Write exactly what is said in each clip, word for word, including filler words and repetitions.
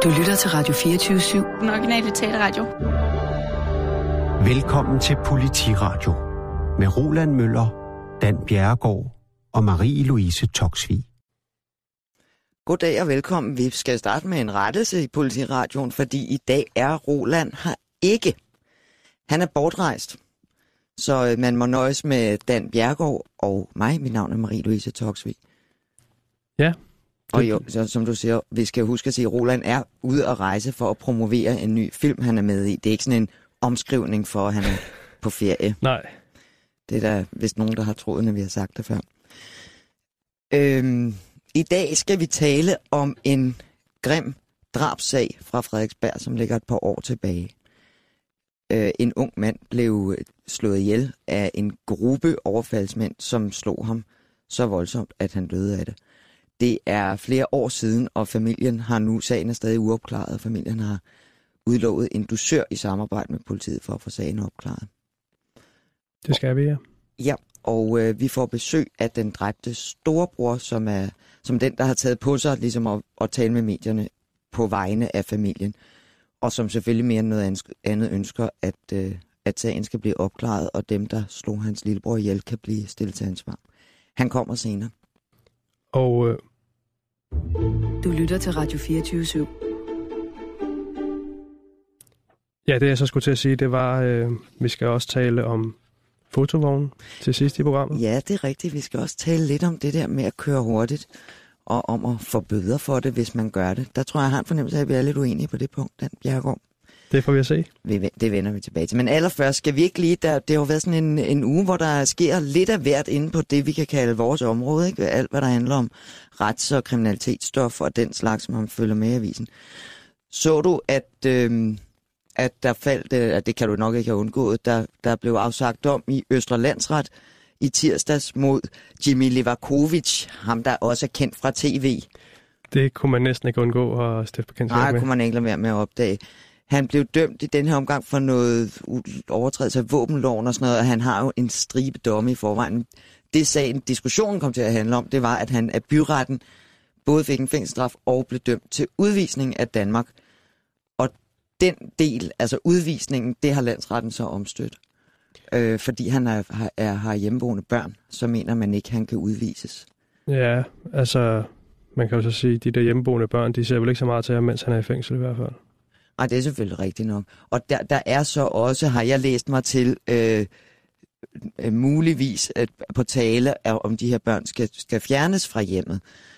Du lytter til Radio fireogtyve syv. Den originale taleradio. Velkommen til Politiradio med Roland Møller, Dan Bjerregaard og Marie-Louise Toksvig. Goddag og velkommen. Vi skal starte med en rettelse i Politiradioen, fordi i dag er Roland her ikke. Han er bortrejst, så man må nøjes med Dan Bjerregaard og mig. Mit navn er Marie-Louise Toksvig. Ja. Og jo, så, som du siger, vi skal huske at sige, at Roland er ude at rejse for at promovere en ny film, han er med i. Det er ikke sådan en omskrivning for, at han er på ferie. Nej. Det er der vist nogen, der har troet, når vi har sagt det før. Øhm, I dag skal vi tale om en grim drabssag fra Frederiksberg, som ligger et par år tilbage. Øh, en ung mand blev slået ihjel af en gruppe overfaldsmænd, som slog ham så voldsomt, at han døde af det. Det er flere år siden, og familien har nu, sagen er stadig uopklaret, og familien har udlovet en dusør i samarbejde med politiet for at få sagen opklaret. Det skal vi, ja. Ja, og øh, vi får besøg af den dræbte storebror, som er som den, der har taget på sig ligesom at, at tale med medierne på vegne af familien, og som selvfølgelig mere end noget andet ønsker, at, øh, at sagen skal blive opklaret, og dem, der slog hans lillebror ihjel, kan blive stillet til ansvar. Han kommer senere. Og øh... Du lytter til Radio fireogtyve syv. Ja, det jeg så skulle til at sige, det var, øh, vi skal også tale om fotovognen til sidst i programmet. Ja, det er rigtigt. Vi skal også tale lidt om det der med at køre hurtigt, og om at få bøder for det, hvis man gør det. Der tror jeg, jeg har en fornemmelse af, at vi er lidt uenige på det punkt, Dan Bjerregaard. Det får vi at se. Det vender vi tilbage til. Men allerførst skal vi ikke lige, der, det har jo været sådan en, en uge, hvor der sker lidt af hvert inde på det, vi kan kalde vores område. Ikke? Alt, hvad der handler om rets- og kriminalitetsstof og den slags, som man følger med i avisen. Så du, at, øh, at der faldt, at det kan du nok ikke have undgået, der, der blev afsagt dom i Østre Landsret i tirsdags mod Jimmy Levakovic, ham der også er kendt fra tv. Det kunne man næsten ikke undgå at stifte bekendtskab med. Nej, kunne man ikke lade være med at opdage. Han blev dømt i den her omgang for noget overtrædelse af våbenloven og sådan noget, og han har jo en stribe domme i forvejen. Det sagen, diskussionen kom til at handle om, det var, at han af byretten både fik en fængselsstraf og blev dømt til udvisning af Danmark. Og den del, altså udvisningen, det har landsretten så omstødt. Øh, fordi han er, er, har hjemmeboende børn, så mener man ikke, han kan udvises. Ja, altså, man kan jo så sige, at de der hjemmeboende børn, de ser vel ikke så meget til ham, mens han er i fængsel i hvert fald. Nej, det er selvfølgelig rigtigt nok. Og der, der er så også, har jeg læst mig til, øh, øh, muligvis at på tale, om de her børn skal, skal fjernes fra hjemmet.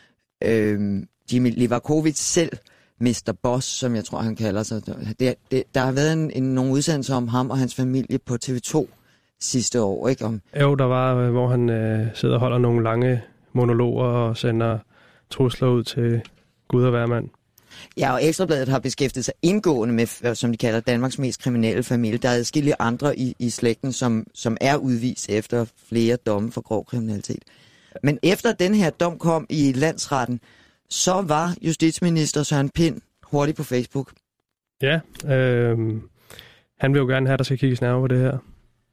Øh, Jimmy Levakovic selv, mister Boss, som jeg tror, han kalder sig. Det, det, der har været en, en, nogle udsendelser om ham og hans familie på T V to sidste år, ikke? Om... Jo, der var, hvor han øh, sidder og holder nogle lange monologer og sender trusler ud til Gud og hver mand. Ja, og Ekstrabladet har beskæftiget sig indgående med, som de kalder, Danmarks mest kriminelle familie. Der er adskillige andre i, i slægten, som, som er udvist efter flere domme for grov kriminalitet. Men efter den her dom kom i landsretten, så var justitsminister Søren Pind hurtigt på Facebook. Ja, øh, han vil jo gerne have, at der skal kigges nærmere på det her.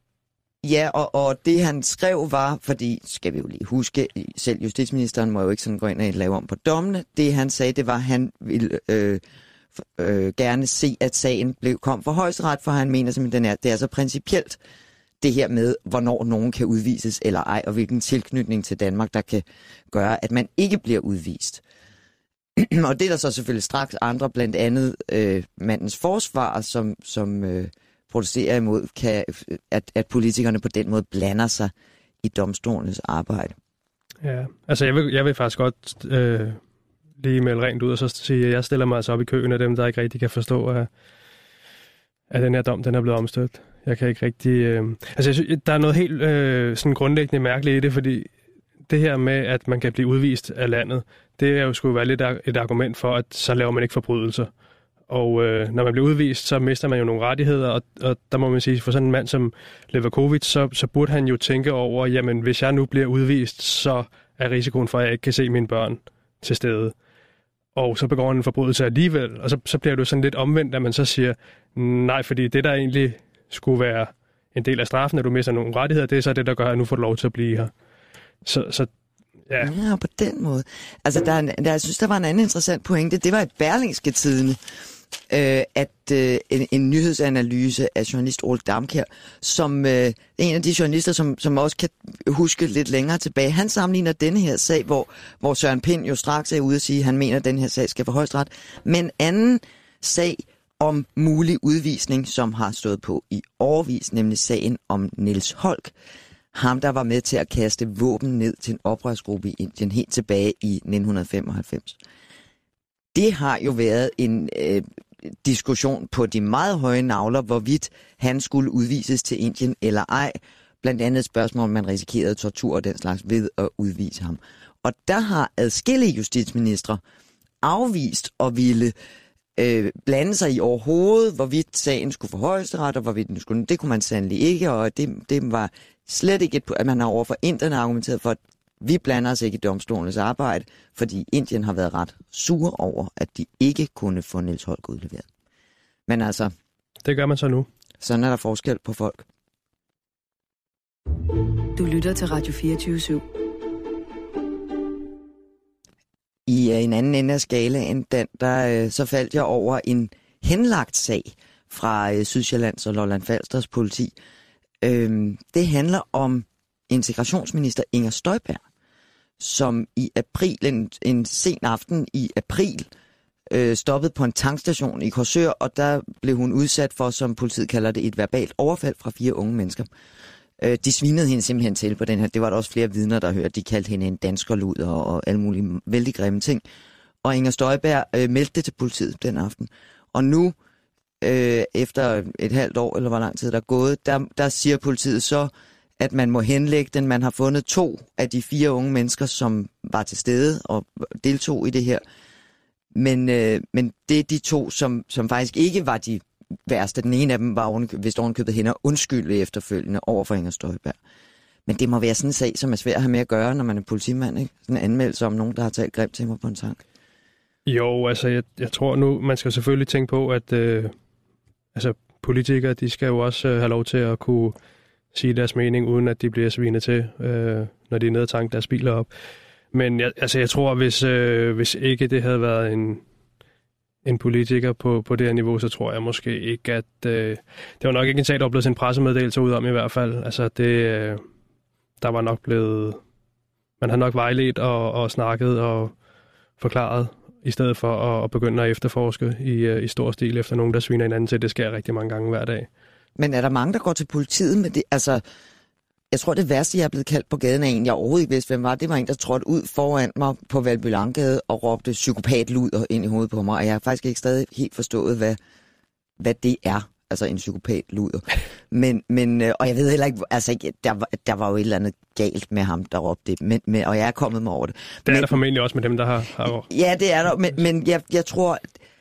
Ja, og, og det han skrev var, fordi, skal vi jo lige huske, selv justitsministeren må jo ikke sådan gå ind og lave om på dommene. Det han sagde, det var, at han ville øh, øh, gerne se, at sagen blev, kom for Højesteret, for han mener simpelthen, at det er så principielt, det her med, hvornår nogen kan udvises eller ej, og hvilken tilknytning til Danmark, der kan gøre, at man ikke bliver udvist. Og det er der så selvfølgelig straks andre, blandt andet øh, mandens forsvar, som... som øh, protesterer imod, kan, at, at politikerne på den måde blander sig i domstolenes arbejde. Ja, altså jeg vil, jeg vil faktisk godt øh, lige melde rent ud og så sige, at jeg stiller mig altså op i køen af dem, der ikke rigtig kan forstå, at, at den her dom, den er blevet omstødt. Jeg kan ikke rigtig... Øh, altså jeg synes, der er noget helt øh, sådan grundlæggende mærkeligt i det, fordi det her med, at man kan blive udvist af landet, det er jo skulle være lidt et argument for, at så laver man ikke forbrydelser. Og øh, når man bliver udvist, så mister man jo nogle rettigheder, og, og der må man sige, for sådan en mand som Levakovic, så, så burde han jo tænke over, jamen hvis jeg nu bliver udvist, så er risikoen for, at jeg ikke kan se mine børn til stede. Og så begår han en forbrydelse alligevel, og så, så bliver det jo sådan lidt omvendt, at man så siger, nej, fordi det der egentlig skulle være en del af straffen, at du mister nogle rettigheder, det er så det, der gør, at nu får du lov til at blive her. Så, så Ja. Ja, på den måde. Altså, der, er en, der, jeg synes, der var en anden interessant pointe. Det var i Berlingske Tidende, øh, at øh, en, en nyhedsanalyse af journalist Ole Damkjær, som øh, en af de journalister, som, som også kan huske lidt længere tilbage, han sammenligner denne her sag, hvor, hvor Søren Pind jo straks er ude at sige, at han mener, at den her sag skal for højesteret, men en anden sag om mulig udvisning, som har stået på i årevis, nemlig sagen om Niels Holck. Ham, der var med til at kaste våben ned til en oprørsgruppe i Indien helt tilbage i nitten femoghalvfems. Det har jo været en øh, diskussion på de meget høje nagler, hvorvidt han skulle udvises til Indien eller ej. Blandt andet et spørgsmål, om man risikerede tortur og den slags ved at udvise ham. Og der har adskillige justitsministre afvist at ville øh, blande sig i overhovedet, hvorvidt sagen skulle for højesteret, og hvorvidt den skulle. Det kunne man sandelig ikke, og det, det var slet ikke et, at man har overfor Indien argumenteret for, at vi blander os ikke i domstolenes arbejde, fordi Indien har været ret sure over, at de ikke kunne få Niels Holck udleveret. Men altså... Det gør man så nu. Sådan er der forskel på folk. Du lytter til Radio fireogtyve syv. I uh, en anden ende af skalaen, den, der uh, så faldt jeg over en henlagt sag fra uh, Sydsjællands og Lolland Falsters politi. Uh, det handler om integrationsminister Inger Støjberg, som i april, en, en sen aften i april, øh, stoppede på en tankstation i Korsør, og der blev hun udsat for, som politiet kalder det, et verbalt overfald fra fire unge mennesker. Øh, de svinede hende simpelthen til på den her. Det var der også flere vidner, der hørte. De kaldte hende en danskerlud og, og alle mulige vældig grimme ting. Og Inger Støjberg øh, meldte det til politiet den aften. Og nu, øh, efter et halvt år, eller hvor lang tid der er gået, der, der siger politiet så, at man må henlægge den. Man har fundet to af de fire unge mennesker, som var til stede og deltog i det her. Men, øh, men det er de to, som, som faktisk ikke var de værste. Den ene af dem var ovenkøbet, vist ovenkøbet hende undskyldig efterfølgende over for Inger Støjberg. Men det må være sådan en sag, som er svær at have med at gøre, når man er politimand, ikke? Sådan en anmeldelse om nogen, der har talt grimt til mig på en tank. Jo, altså jeg, jeg tror nu, man skal selvfølgelig tænke på, at øh, altså, politikere, de skal jo også øh, have lov til at kunne sige deres mening, uden at de bliver svinet til, øh, når de er nede og tanke deres biler op. Men jeg, altså, jeg tror, hvis, øh, hvis ikke det havde været en, en politiker på, på det her niveau, så tror jeg måske ikke, at... Øh, det var nok ikke en sag, der var blevet en pressemeddelelse ud om i hvert fald. Altså, det, øh, der var nok blevet... Man har nok vejledt og, og snakket og forklaret, i stedet for at, at begynde at efterforske i, i stor stil efter nogen, der sviner hinanden til. Det sker rigtig mange gange hver dag. Men er der mange, der går til politiet med det? Altså, jeg tror, det værste, jeg er blevet kaldt på gaden af en, jeg overhovedet ikke vidste, hvem var, det var en, der trådte ud foran mig på Valby Langgade og råbte psykopatluder ind i hovedet på mig. Og jeg har faktisk ikke stadig helt forstået, hvad, hvad det er, altså en psykopatluder. Men, men, og jeg ved heller ikke, altså, der var, der var jo et eller andet galt med ham, der råbte det, men, men, og jeg er kommet mig over det. Det er men, der formentlig også med dem, der har... har... Ja, det er der, men, men jeg, jeg tror...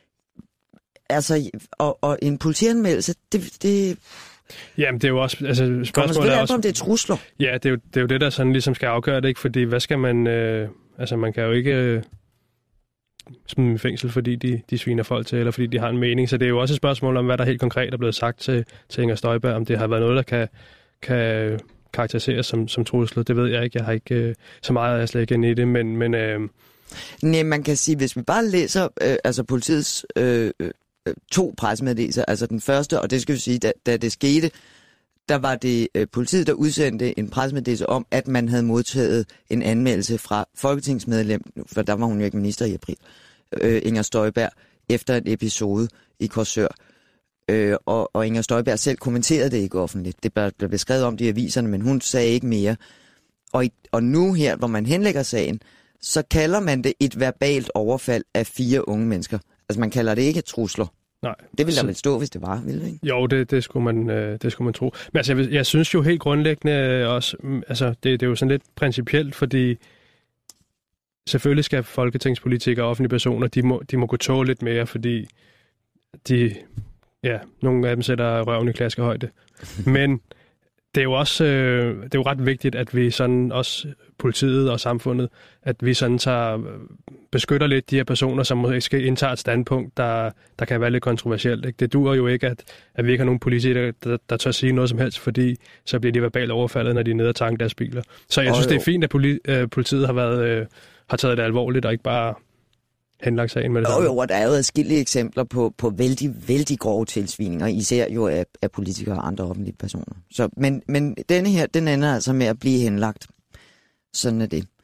Altså, og, og en politianmeldelse, det... det Jamen, det er jo også... Altså, spørgsmålet er også... om det er trusler. Ja, det er, jo, det er jo det, der sådan ligesom skal afgøre det, ikke? Fordi hvad skal man... Øh, altså, man kan jo ikke øh, smide dem i fængsel, fordi de, de sviner folk til, eller fordi de har en mening. Så det er jo også et spørgsmål om, hvad der helt konkret er blevet sagt til, til Inger Støjberg, om det har været noget, der kan, kan karakteriseres som, som trusler. Det ved jeg ikke. Jeg har ikke øh, så meget, jeg slet ikke inde i det, men... men øh... Nej, man kan sige, hvis vi bare læser øh, altså politiets... Øh, to pressemeddelelser, altså den første, og det skal vi sige, da, da det skete, der var det øh, politiet, der udsendte en pressemeddelelse om, at man havde modtaget en anmeldelse fra folketingsmedlem, for der var hun jo ikke minister i april, øh, Inger Støjberg, efter en episode i Korsør. Øh, og, og Inger Støjberg selv kommenterede det ikke offentligt. Det blev beskrevet om det i aviserne, men hun sagde ikke mere. Og, og nu her, hvor man henlægger sagen, så kalder man det et verbalt overfald af fire unge mennesker. Altså, man kalder det ikke trusler. Nej. Det ville der vel stå, hvis det var, ville det ikke? Jo, det, det, skulle man, øh, det skulle man tro. Men altså, jeg, jeg synes jo helt grundlæggende øh, også, altså, det, det er jo sådan lidt principielt, fordi selvfølgelig skal folketingspolitikere og offentlige personer, de må, de må gå tåle lidt mere, fordi de, ja, nogle af dem sætter røven i klaskehøjde. Men det er jo også øh, det er jo ret vigtigt, at vi sådan også politiet og samfundet, at vi sådan tager, beskytter lidt de her personer, som måske indtager et standpunkt, der, der kan være lidt kontroversielt. Ikke? Det duer jo ikke, at, at vi ikke har nogen politikere, der, der tør sige noget som helst, fordi så bliver de verbalt overfaldet, når de er nede og tanker deres biler. Så jeg oh, synes, jo. det er fint, at poli, øh, politiet har, været, øh, har taget det alvorligt, og ikke bare henlagt sagen med det. Jo, jo, og der er jo adskillige eksempler på, på vældig, vældig grove tilsvininger, især jo af, af politikere og andre offentlige personer. Så, men, men denne her, den ender altså med at blive henlagt. Sådan er det.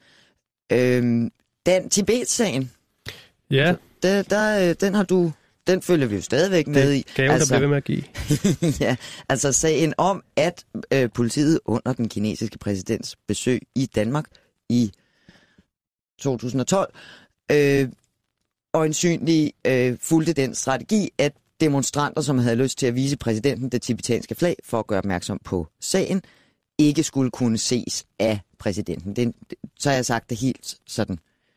Øhm, den Tibet-sagen, ja. der, der, den har du, den følger vi jo stadigvæk med det i. Gaven, altså, der bliver ved med at give. ja, altså sagen om, at øh, politiet under den kinesiske præsidents besøg i Danmark i to tusind og tolv, øh, øjensynligt øh, fulgte den strategi, at demonstranter, som havde lyst til at vise præsidenten det tibetanske flag for at gøre opmærksom på sagen, ikke skulle kunne ses af præsidenten. Det, så har jeg sagt det helt sådan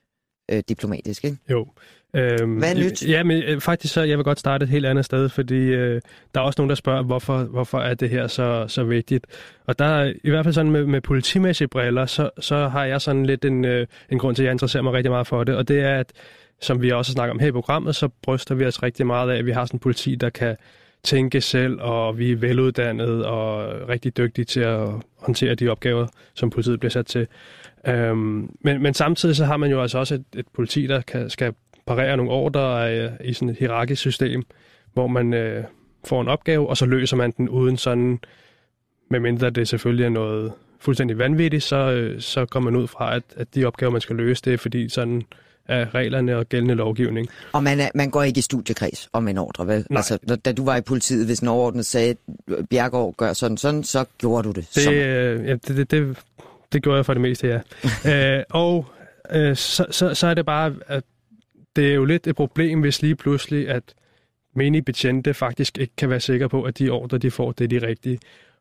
øh, diplomatisk, ikke? Jo. Øhm, Hvad er nyt? Ja, men øh, faktisk så, jeg vil godt starte et helt andet sted, fordi øh, der er også nogen, der spørger, hvorfor, hvorfor er det her så, så vigtigt. Og der i hvert fald sådan med, med politimæssige briller, så, så har jeg sådan lidt en, øh, en grund til, at jeg interesserer mig rigtig meget for det, og det er, at som vi også snakker om her i programmet, så bryster vi os rigtig meget af, at vi har sådan en politi, der kan tænke selv, og vi er veluddannede og rigtig dygtige til at håndtere de opgaver, som politiet bliver sat til. Øhm, men, men samtidig så har man jo altså også et, et politi, der kan, skal parere nogle ordre øh, i sådan et hierarkisk system, hvor man øh, får en opgave, og så løser man den uden sådan, medmindre det selvfølgelig er noget fuldstændig vanvittigt, så, øh, så går man ud fra, at, at de opgaver, man skal løse, det er fordi sådan af reglerne og gældende lovgivning. Og man, er, man går ikke i studiekreds om en ordre, vel? Altså, da du var i politiet, hvis en overordnet sagde, Bjergård gør sådan sådan, så gjorde du det. Det, øh, ja, det, det, det, det gjorde jeg for det meste, ja. øh, og øh, så, så, så er det bare, at det er jo lidt et problem, hvis lige pludselig, at menige betjente faktisk ikke kan være sikre på, at de ordre, de får, det er de rigtige.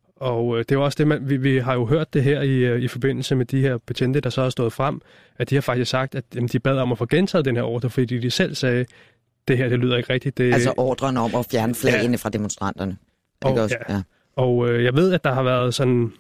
Og det er jo også det, man, vi, vi har jo hørt det her i, i forbindelse med de her betjente, der så har stået frem, at de har faktisk sagt, at jamen, de bad om at få gentaget den her ordre, fordi de selv sagde, det her, det lyder ikke rigtigt. Det... Altså ordren om at fjerne flagene ja. fra demonstranterne. Og, også? Ja. Ja. og øh, jeg ved, at der har været sådan,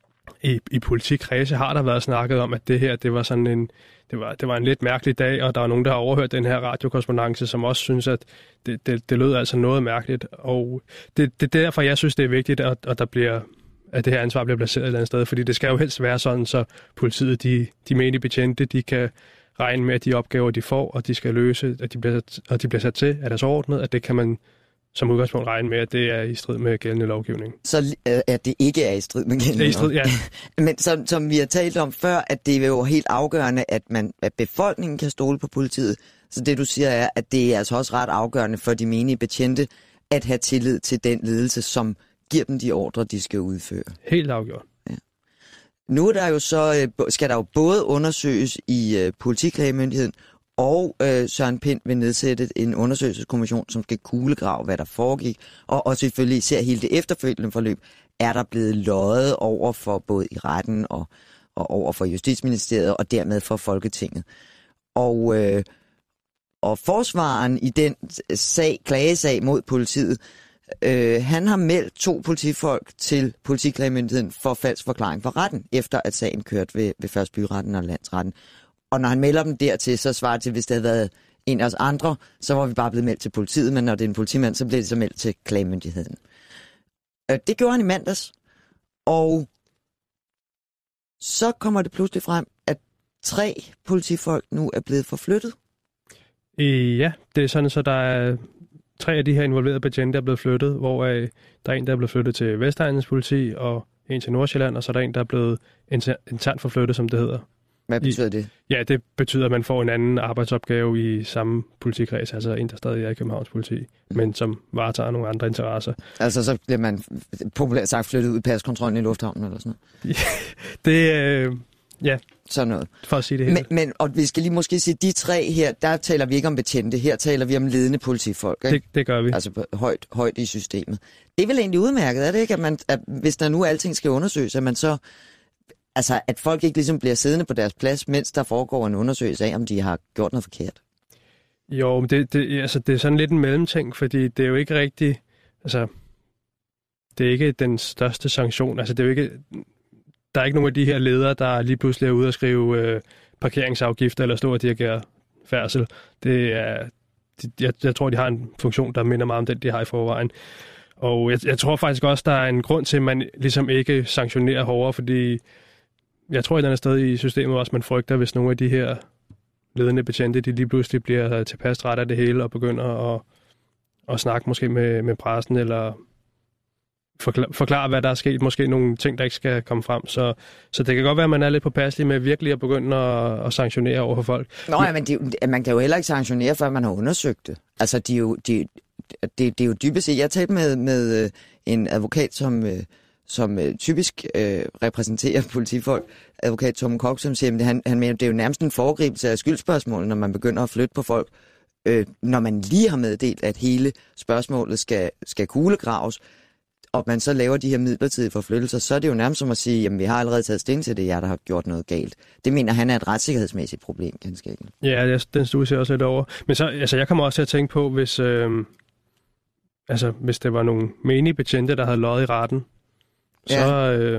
i, i politikredse har der været snakket om, at det her, det var sådan en, det var, det var en lidt mærkelig dag, og der er nogen, der har overhørt den her radiokorrespondance, som også synes, at det, det, det lød altså noget mærkeligt. Og det, det er derfor, jeg synes, det er vigtigt, at, at, der bliver, at det her ansvar bliver placeret et eller andet sted, fordi det skal jo helst være sådan, så politiet, de, de menige betjente, de kan regne med, at de opgaver, de får, og de skal løse, at de bliver, og de bliver sat til, at deres ordnet, at det kan man som udgangspunkt regne med, at det er i strid med gældende lovgivning. Så øh, at det ikke er i strid med gældende lovgivning? Ja. Men som, som vi har talt om før, at det er jo helt afgørende, at, man, at befolkningen kan stole på politiet. Så det du siger er, at det er altså også ret afgørende for de menige betjente at have tillid til den ledelse, som giver dem de ordre, de skal udføre. Helt afgjort. Ja. Nu er der jo så, skal der jo både undersøges i uh, politiklagemyndigheden, og øh, Søren Pind vil nedsætte en undersøgelseskommission, som skal kuglegrave, hvad der foregik, og, og selvfølgelig ser hele det efterfølgende forløb, er der blevet løjet over for både i retten og, og over for Justitsministeriet, og dermed for Folketinget. Og, øh, og forsvaren i den sag, klagesag mod politiet, øh, han har meldt to politifolk til politiklagemyndigheden for falsk forklaring for retten, efter at sagen kørte ved, ved først byretten og landsretten. Og når han melder dem dertil, så svarer det til, hvis det havde været en af os andre, så var vi bare blevet meldt til politiet, men når det er en politimand, så bliver det så meldt til klagemyndigheden. Det gjorde han i mandags, og så kommer det pludselig frem, at tre politifolk nu er blevet forflyttet. Ja, det er sådan, så der er tre af de her involverede betjente, der er blevet flyttet, hvor der er en, der er blevet flyttet til Vestegnens politi, og en til Nordsjælland, og så er der en, der er blevet internt forflyttet, som det hedder. Hvad betyder det? Ja, det betyder, at man får en anden arbejdsopgave i samme politikreds, altså en, der stadig er i Københavns politi, mm. men som varetager nogle andre interesser. Altså så bliver man populært sagt flyttet ud i paskontrollen i lufthavnen eller sådan noget? det, øh, ja. Sådan noget. For at sige det hele. Men, men, og vi skal lige måske sige, de tre her, der taler vi ikke om betjente, her taler vi om ledende politifolk. Ikke? Det, det gør vi. Altså på, højt, højt i systemet. Det er vel egentlig udmærket, er det ikke, at, man, at hvis der nu alting skal undersøges, at man så... Altså, at folk ikke ligesom bliver siddende på deres plads, mens der foregår en undersøgelse af, om de har gjort noget forkert. Jo, men det, det, altså, det er sådan lidt en mellemting, fordi det er jo ikke rigtigt... Altså, det er ikke den største sanktion. Altså, det er jo ikke, der er ikke nogen af de her ledere, der lige pludselig er ude og skrive øh, parkeringsafgifter eller stå og dirigere færdsel. Det er, de, jeg, jeg tror, de har en funktion, der minder meget om den, de har i forvejen. Og jeg, jeg tror faktisk også, der er en grund til, at man ligesom ikke sanktionerer hårdere, fordi jeg tror et eller andet sted i systemet også, man frygter, hvis nogle af de her ledende betjente, de lige pludselig bliver tilpas træt af det hele og begynder at, at snakke måske med, med pressen eller forklare, forklare, hvad der er sket. Måske nogle ting, der ikke skal komme frem. Så, så det kan godt være, at man er lidt påpasselig med virkelig at begynde at, at sanktionere over for folk. Nå, ja, men det, man kan jo heller ikke sanktionere, før man har undersøgt det. Altså, de er jo, de, det, det er jo dybest set. Jeg talte med, med en advokat, som, som typisk øh, repræsenterer politifolk, advokat Tom Kok, som siger, at han, han mener, det er jo nærmest en foregribelse af skyldspørgsmål, når man begynder at flytte på folk. Øh, når man lige har meddelt, at hele spørgsmålet skal, skal kuglegraves, og man så laver de her midlertidige forflyttelser, så er det jo nærmest som at sige, jamen vi har allerede taget stilling til det, jeg der har gjort noget galt. Det mener han er et retssikkerhedsmæssigt problem, ganske enkelt. Ja, den stuer jeg også lidt over. Men så, altså, jeg kommer også til at tænke på, hvis, øh, altså, hvis det var nogle menige betjente, der havde løjet i retten, så, ja. øh,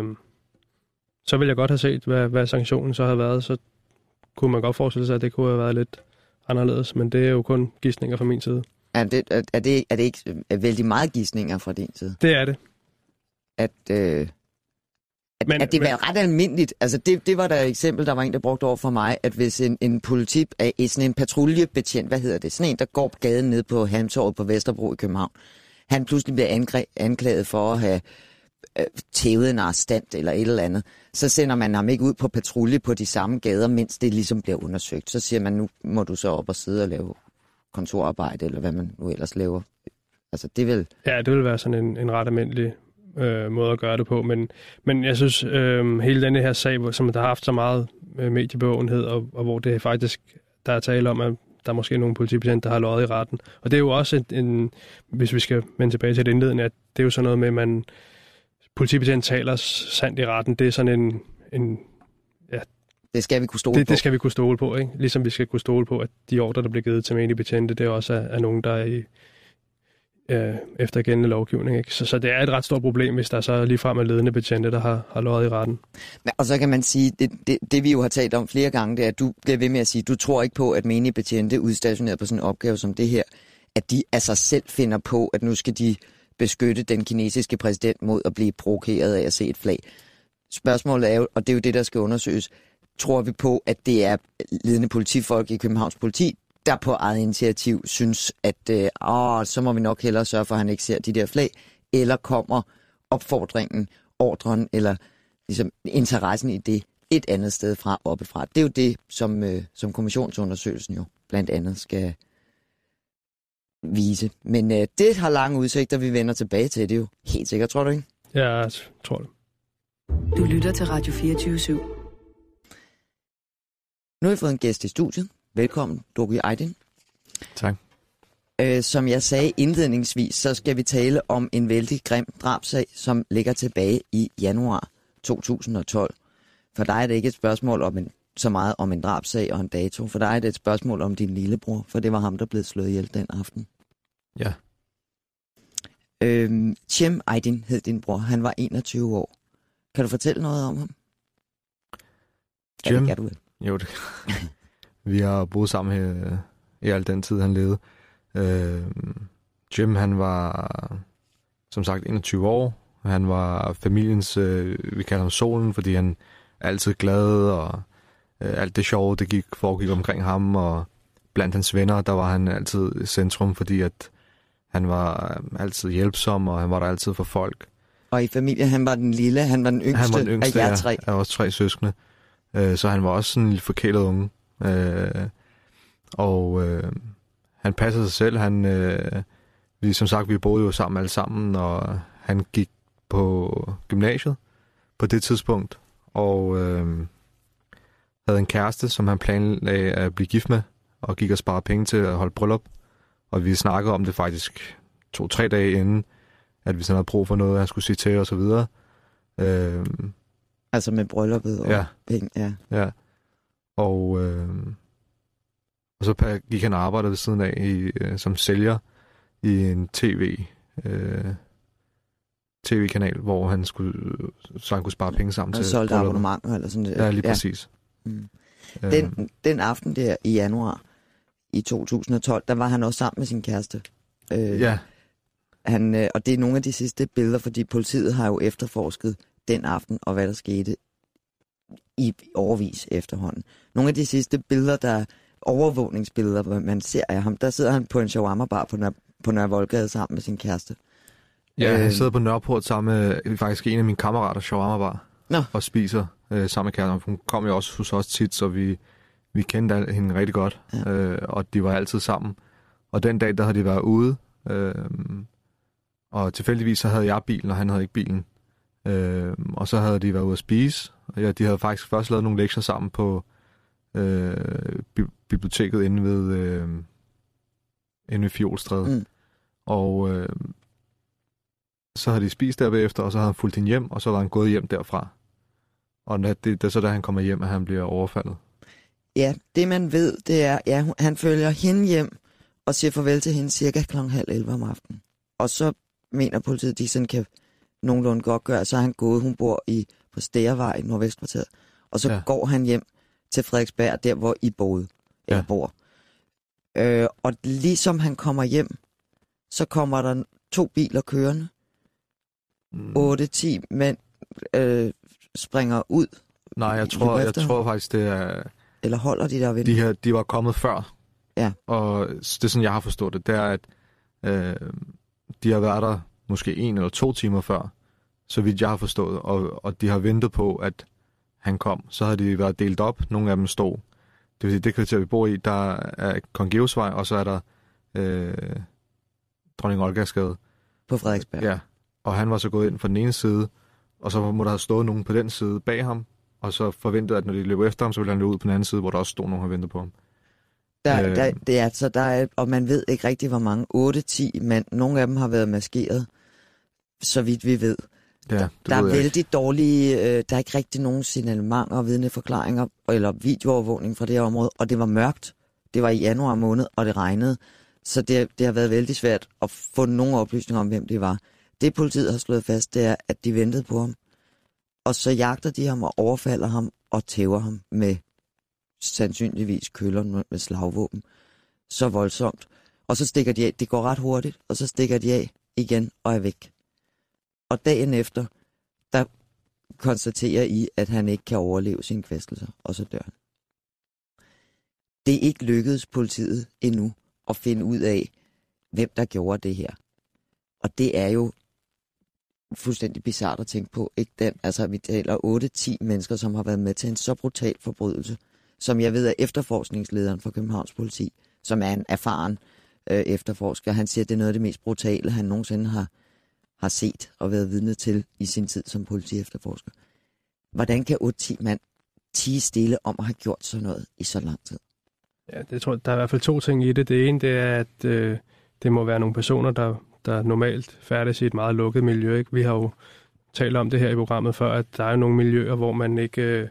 så ville jeg godt have set, hvad, hvad sanktionen så havde været. Så kunne man godt forestille sig, at det kunne have været lidt anderledes, men det er jo kun gidsninger fra min side. Er det, er, er det, er det ikke er vældig meget gidsninger fra din side? Det er det. At, øh, at, men, at det men, var ret almindeligt. Altså det, det var der et eksempel, der var en, der brugte over for mig, at hvis en, en politi, sådan en patruljebetjent, hvad hedder det, sådan en, der går på gaden ned på Halmtorvet på Vesterbro i København, han pludselig bliver angre, anklaget for at have øh, tævet en arrestant eller et eller andet, så sender man ham ikke ud på patrulje på de samme gader, mens det ligesom bliver undersøgt. Så siger man, nu må du så op og sidde og lave kontorarbejde, eller hvad man nu ellers laver. Altså, det vil... Ja, det vil være sådan en, en ret almindelig øh, måde at gøre det på, men, men jeg synes, øh, hele denne her sag, som der har haft så meget øh, mediebevågenhed, og, og hvor det faktisk, der er tale om, at der er måske nogle politibetjente, der har løjet i retten. Og det er jo også en, en hvis vi skal vende tilbage til det indledende, at det er jo sådan noget med, at man politibetjent taler sandt i retten. Det er sådan en, en ja, det skal vi kunne stole det, på. Det skal vi kunne stole på, ikke? Ligesom vi skal kunne stole på, at de ordre, der bliver givet til menige betjente, det også er, er nogen, der er i, øh, efter gældende lovgivning, ikke? Så, så det er et ret stort problem, hvis der så ligefrem er ledende betjente, der har, har løjet i retten. Ja, og så kan man sige, det, det, det vi jo har talt om flere gange, det er, at du bliver ved med at sige, du tror ikke på, at menige betjente udstationeret på sådan en opgave som det her, at de af sig selv finder på, at nu skal de beskytte den kinesiske præsident mod at blive provokeret af at se et flag. Spørgsmålet er jo, og det er jo det, der skal undersøges, tror vi på, at det er ledende politifolk i Københavns politi, der på eget initiativ synes, at øh, åh, så må vi nok hellere sørge for, at han ikke ser de der flag, eller kommer opfordringen, ordren, eller ligesom interessen i det et andet sted fra, oppefra. Det er jo det, som, øh, som kommissionsundersøgelsen jo blandt andet skal vise. Men øh, det har lange udsigter, vi vender tilbage til, det er jo helt sikkert, tror du ikke? Ja, jeg tror det. Du lytter til Radio fireogtyve syv. Nu har vi fået en gæst i studiet. Velkommen, Dogi Aydin. Tak. Øh, som jeg sagde indledningsvis, så skal vi tale om en vældig grim drabsag, som ligger tilbage i januar to tusind og tolv. For dig er det ikke et spørgsmål om en, så meget om en drabsag og en dato. For dig er det et spørgsmål om din lillebror, for det var ham, der blev slået ihjel den aften. Ja. Øh, Cem Aydin hed din bror. Han var enogtyve år. Kan du fortælle noget om ham? Cem? Ja, det kan du vel. Jo, det vi har boet sammen her i al den tid, han levede. Øh, Jim, han var som sagt enogtyve år. Han var familiens, øh, vi kalder ham solen, fordi han er altid glad, og øh, alt det sjove, det gik, foregik omkring ham, og blandt hans venner, der var han altid centrum, fordi at han var altid hjælpsom, og han var der altid for folk. Og i familien, han var den lille, han var den yngste, han var den yngste af jer tre. af os tre søskende. Øh, så han var også sådan en lille forkælet unge. Øh, og øh, han passede sig selv. Han, øh, vi, som sagt, vi boede jo sammen alle sammen, og han gik på gymnasiet på det tidspunkt, og øh, havde en kæreste, som han planlagde at blive gift med, og gik og sparede penge til at holde bryllup. Og vi snakkede om det faktisk to-tre dage inden, at hvis han havde brug for noget, han skulle sige til og så videre. Øh, altså med brylluppet og ja. penge, ja. Ja. Og, øh, og så gik han og arbejdede ved siden af i, øh, som sælger i en tv, øh, tv-kanal, hvor han skulle, så han kunne spare penge sammen han til solgte abonnement eller sådan det. Ja, lige præcis. Ja. Mm. Den, øhm. den aften der i januar i to tusind og tolv, der var han også sammen med sin kæreste. Øh, ja. Han, øh, og det er nogle af de sidste billeder, fordi politiet har jo efterforsket den aften, og hvad der skete i overvis efterhånden. Nogle af de sidste billeder, der er overvågningsbilleder, hvor man ser af ham, der sidder han på en shawarma-bar på, Nør- på Nørre Voldgade sammen med sin kæreste. Ja, øh, han sidder på Nørreport sammen med faktisk en af mine kammerater, shawarma-bar, Nå. og spiser øh, sammen med kæresten. Hun kom jo også hos os tit, så vi, vi kendte hende rigtig godt, ja. øh, og de var altid sammen. Og den dag, der havde de været ude, øh, og tilfældigvis så havde jeg bilen, og han havde ikke bilen. Øh, og så havde de været ude at spise. Ja, de havde faktisk først lavet nogle lektier sammen på øh, bi- biblioteket inde ved, øh, inde ved Fjolstræde. Mm. Og øh, så havde de spist der bagefter, og så havde han fulgt hende hjem, og så var han gået hjem derfra. Og det, det er så, da han kommer hjem, at han bliver overfaldet. Ja, det man ved, det er, ja, han følger hende hjem og siger farvel til hende cirka klokken halv elleve om aftenen. Og så mener politiet, at de sådan kan nogenlunde godt gøre, så er han gået, hun bor i på Stærvej i Nordvestkvarteret, og så ja. går han hjem til Frederiksberg, der hvor I boede, eller ja. bor. Øh, og ligesom han kommer hjem, så kommer der to biler kørende. otte ti mm. mænd øh, springer ud. Nej, jeg tror, jeg tror faktisk, det er... Eller holder de der ved de, her, de var kommet før. Ja. Og det er sådan, jeg har forstået det, det er, at øh, de har været der måske en eller to timer før, så vidt jeg har forstået, og, og de har ventet på, at han kom. Så har de været delt op, nogle af dem stod. Det vil sige, det kvarter, vi bor i, der er Kong Georgs Vej, og så er der øh, Dronning Olgasgade. På Frederiksberg. Ja, og han var så gået ind fra den ene side, og så må der have stået nogen på den side bag ham, og så forventede, at når de løb efter ham, så ville han løbe ud på den anden side, hvor der også stod nogen og ventede på ham. Der, øh, der, det er, så der er, og man ved ikke rigtig, hvor mange. otte ti mand. Nogle af dem har været maskeret, så vidt vi ved. Ja, der der er vældig ikke. dårlige, øh, der er ikke rigtig nogen signalementer og vidneforklaringer, eller videoovervågning fra det her område, og det var mørkt. Det var i januar måned, og det regnede. Så det, det har været vældig svært at få nogle oplysninger om, hvem det var. Det politiet har slået fast, det er, at de ventede på ham. Og så jagter de ham og overfalder ham og tæver ham med sandsynligvis køller med slagvåben. Så voldsomt. Og så stikker de af. Det går ret hurtigt, og så stikker de af igen og er væk. Og dagen efter, der konstaterer I, at han ikke kan overleve sine kvæstelser, og så dør han. Det er ikke lykkedes politiet endnu at finde ud af, hvem der gjorde det her. Og det er jo fuldstændig bizarrt at tænke på. Ikke den, altså, vi taler otte ti mennesker, som har været med til en så brutal forbrydelse, som jeg ved er efterforskningslederen for Københavns Politi, som er en erfaren øh, efterforsker. Han siger, at det er noget af det mest brutale, han nogensinde har, har set og været vidne til i sin tid som politiefterforsker. Hvordan kan otte ti mand tie stille om at have gjort sådan noget i så lang tid? Ja, det tror jeg, der er i hvert fald to ting i det. Det ene, det er, at øh, det må være nogle personer, der, der normalt færdes i et meget lukket miljø. Ikke? Vi har jo talt om det her i programmet før, at der er nogle miljøer, hvor man ikke øh,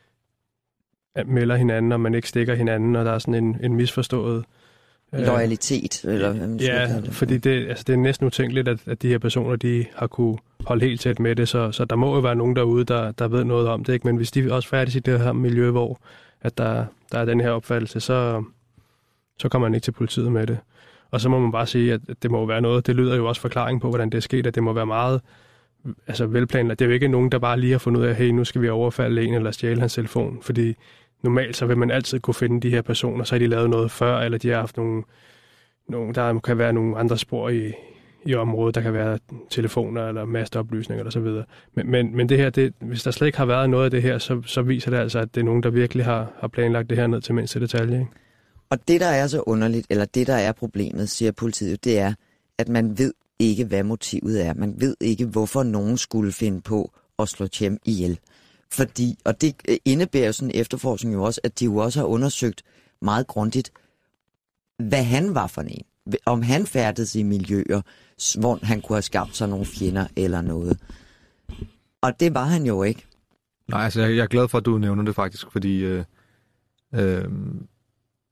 melder hinanden, og man ikke stikker hinanden, og der er sådan en, en misforstået øh, loyalitet. Eller, ja, det. fordi det, altså, det er næsten utænkeligt, at, at de her personer, de har kunne holde helt tæt med det, så, så der må jo være nogen derude, der, der ved noget om det. Ikke? Men hvis de også færdes i det her miljø, hvor at der, der er den her opfattelse, så, så kommer man ikke til politiet med det. Og så må man bare sige, at det må være noget, det lyder jo også forklaring på, hvordan det er sket, at det må være meget altså velplanlagt. Det er jo ikke nogen, der bare lige har fundet ud af, hey, nu skal vi overfalde en eller stjæle hans telefon, fordi normalt så vil man altid kunne finde de her personer, så har de lavet noget før, eller de har haft nogle, nogle der kan være nogle andre spor i, i området, der kan være telefoner eller masteoplysninger eller så videre. Men, men, men det her, det, hvis der slet ikke har været noget af det her, så, så viser det altså, at det er nogen, der virkelig har, har planlagt det her ned til mindste detalje. Ikke? Og det, der er så underligt, eller det, der er problemet, siger politiet, det er, at man ved ikke, hvad motivet er. Man ved ikke, hvorfor nogen skulle finde på at slå Cem ihjel. Fordi, og det indebærer sådan en efterforskning jo også, at de jo også har undersøgt meget grundigt, hvad han var for en. Om han færdedes i miljøer, hvor han kunne have skabt sig nogle fjender eller noget. Og det var han jo ikke. Nej, altså jeg, jeg er glad for, at du nævner det faktisk, fordi øh, øh,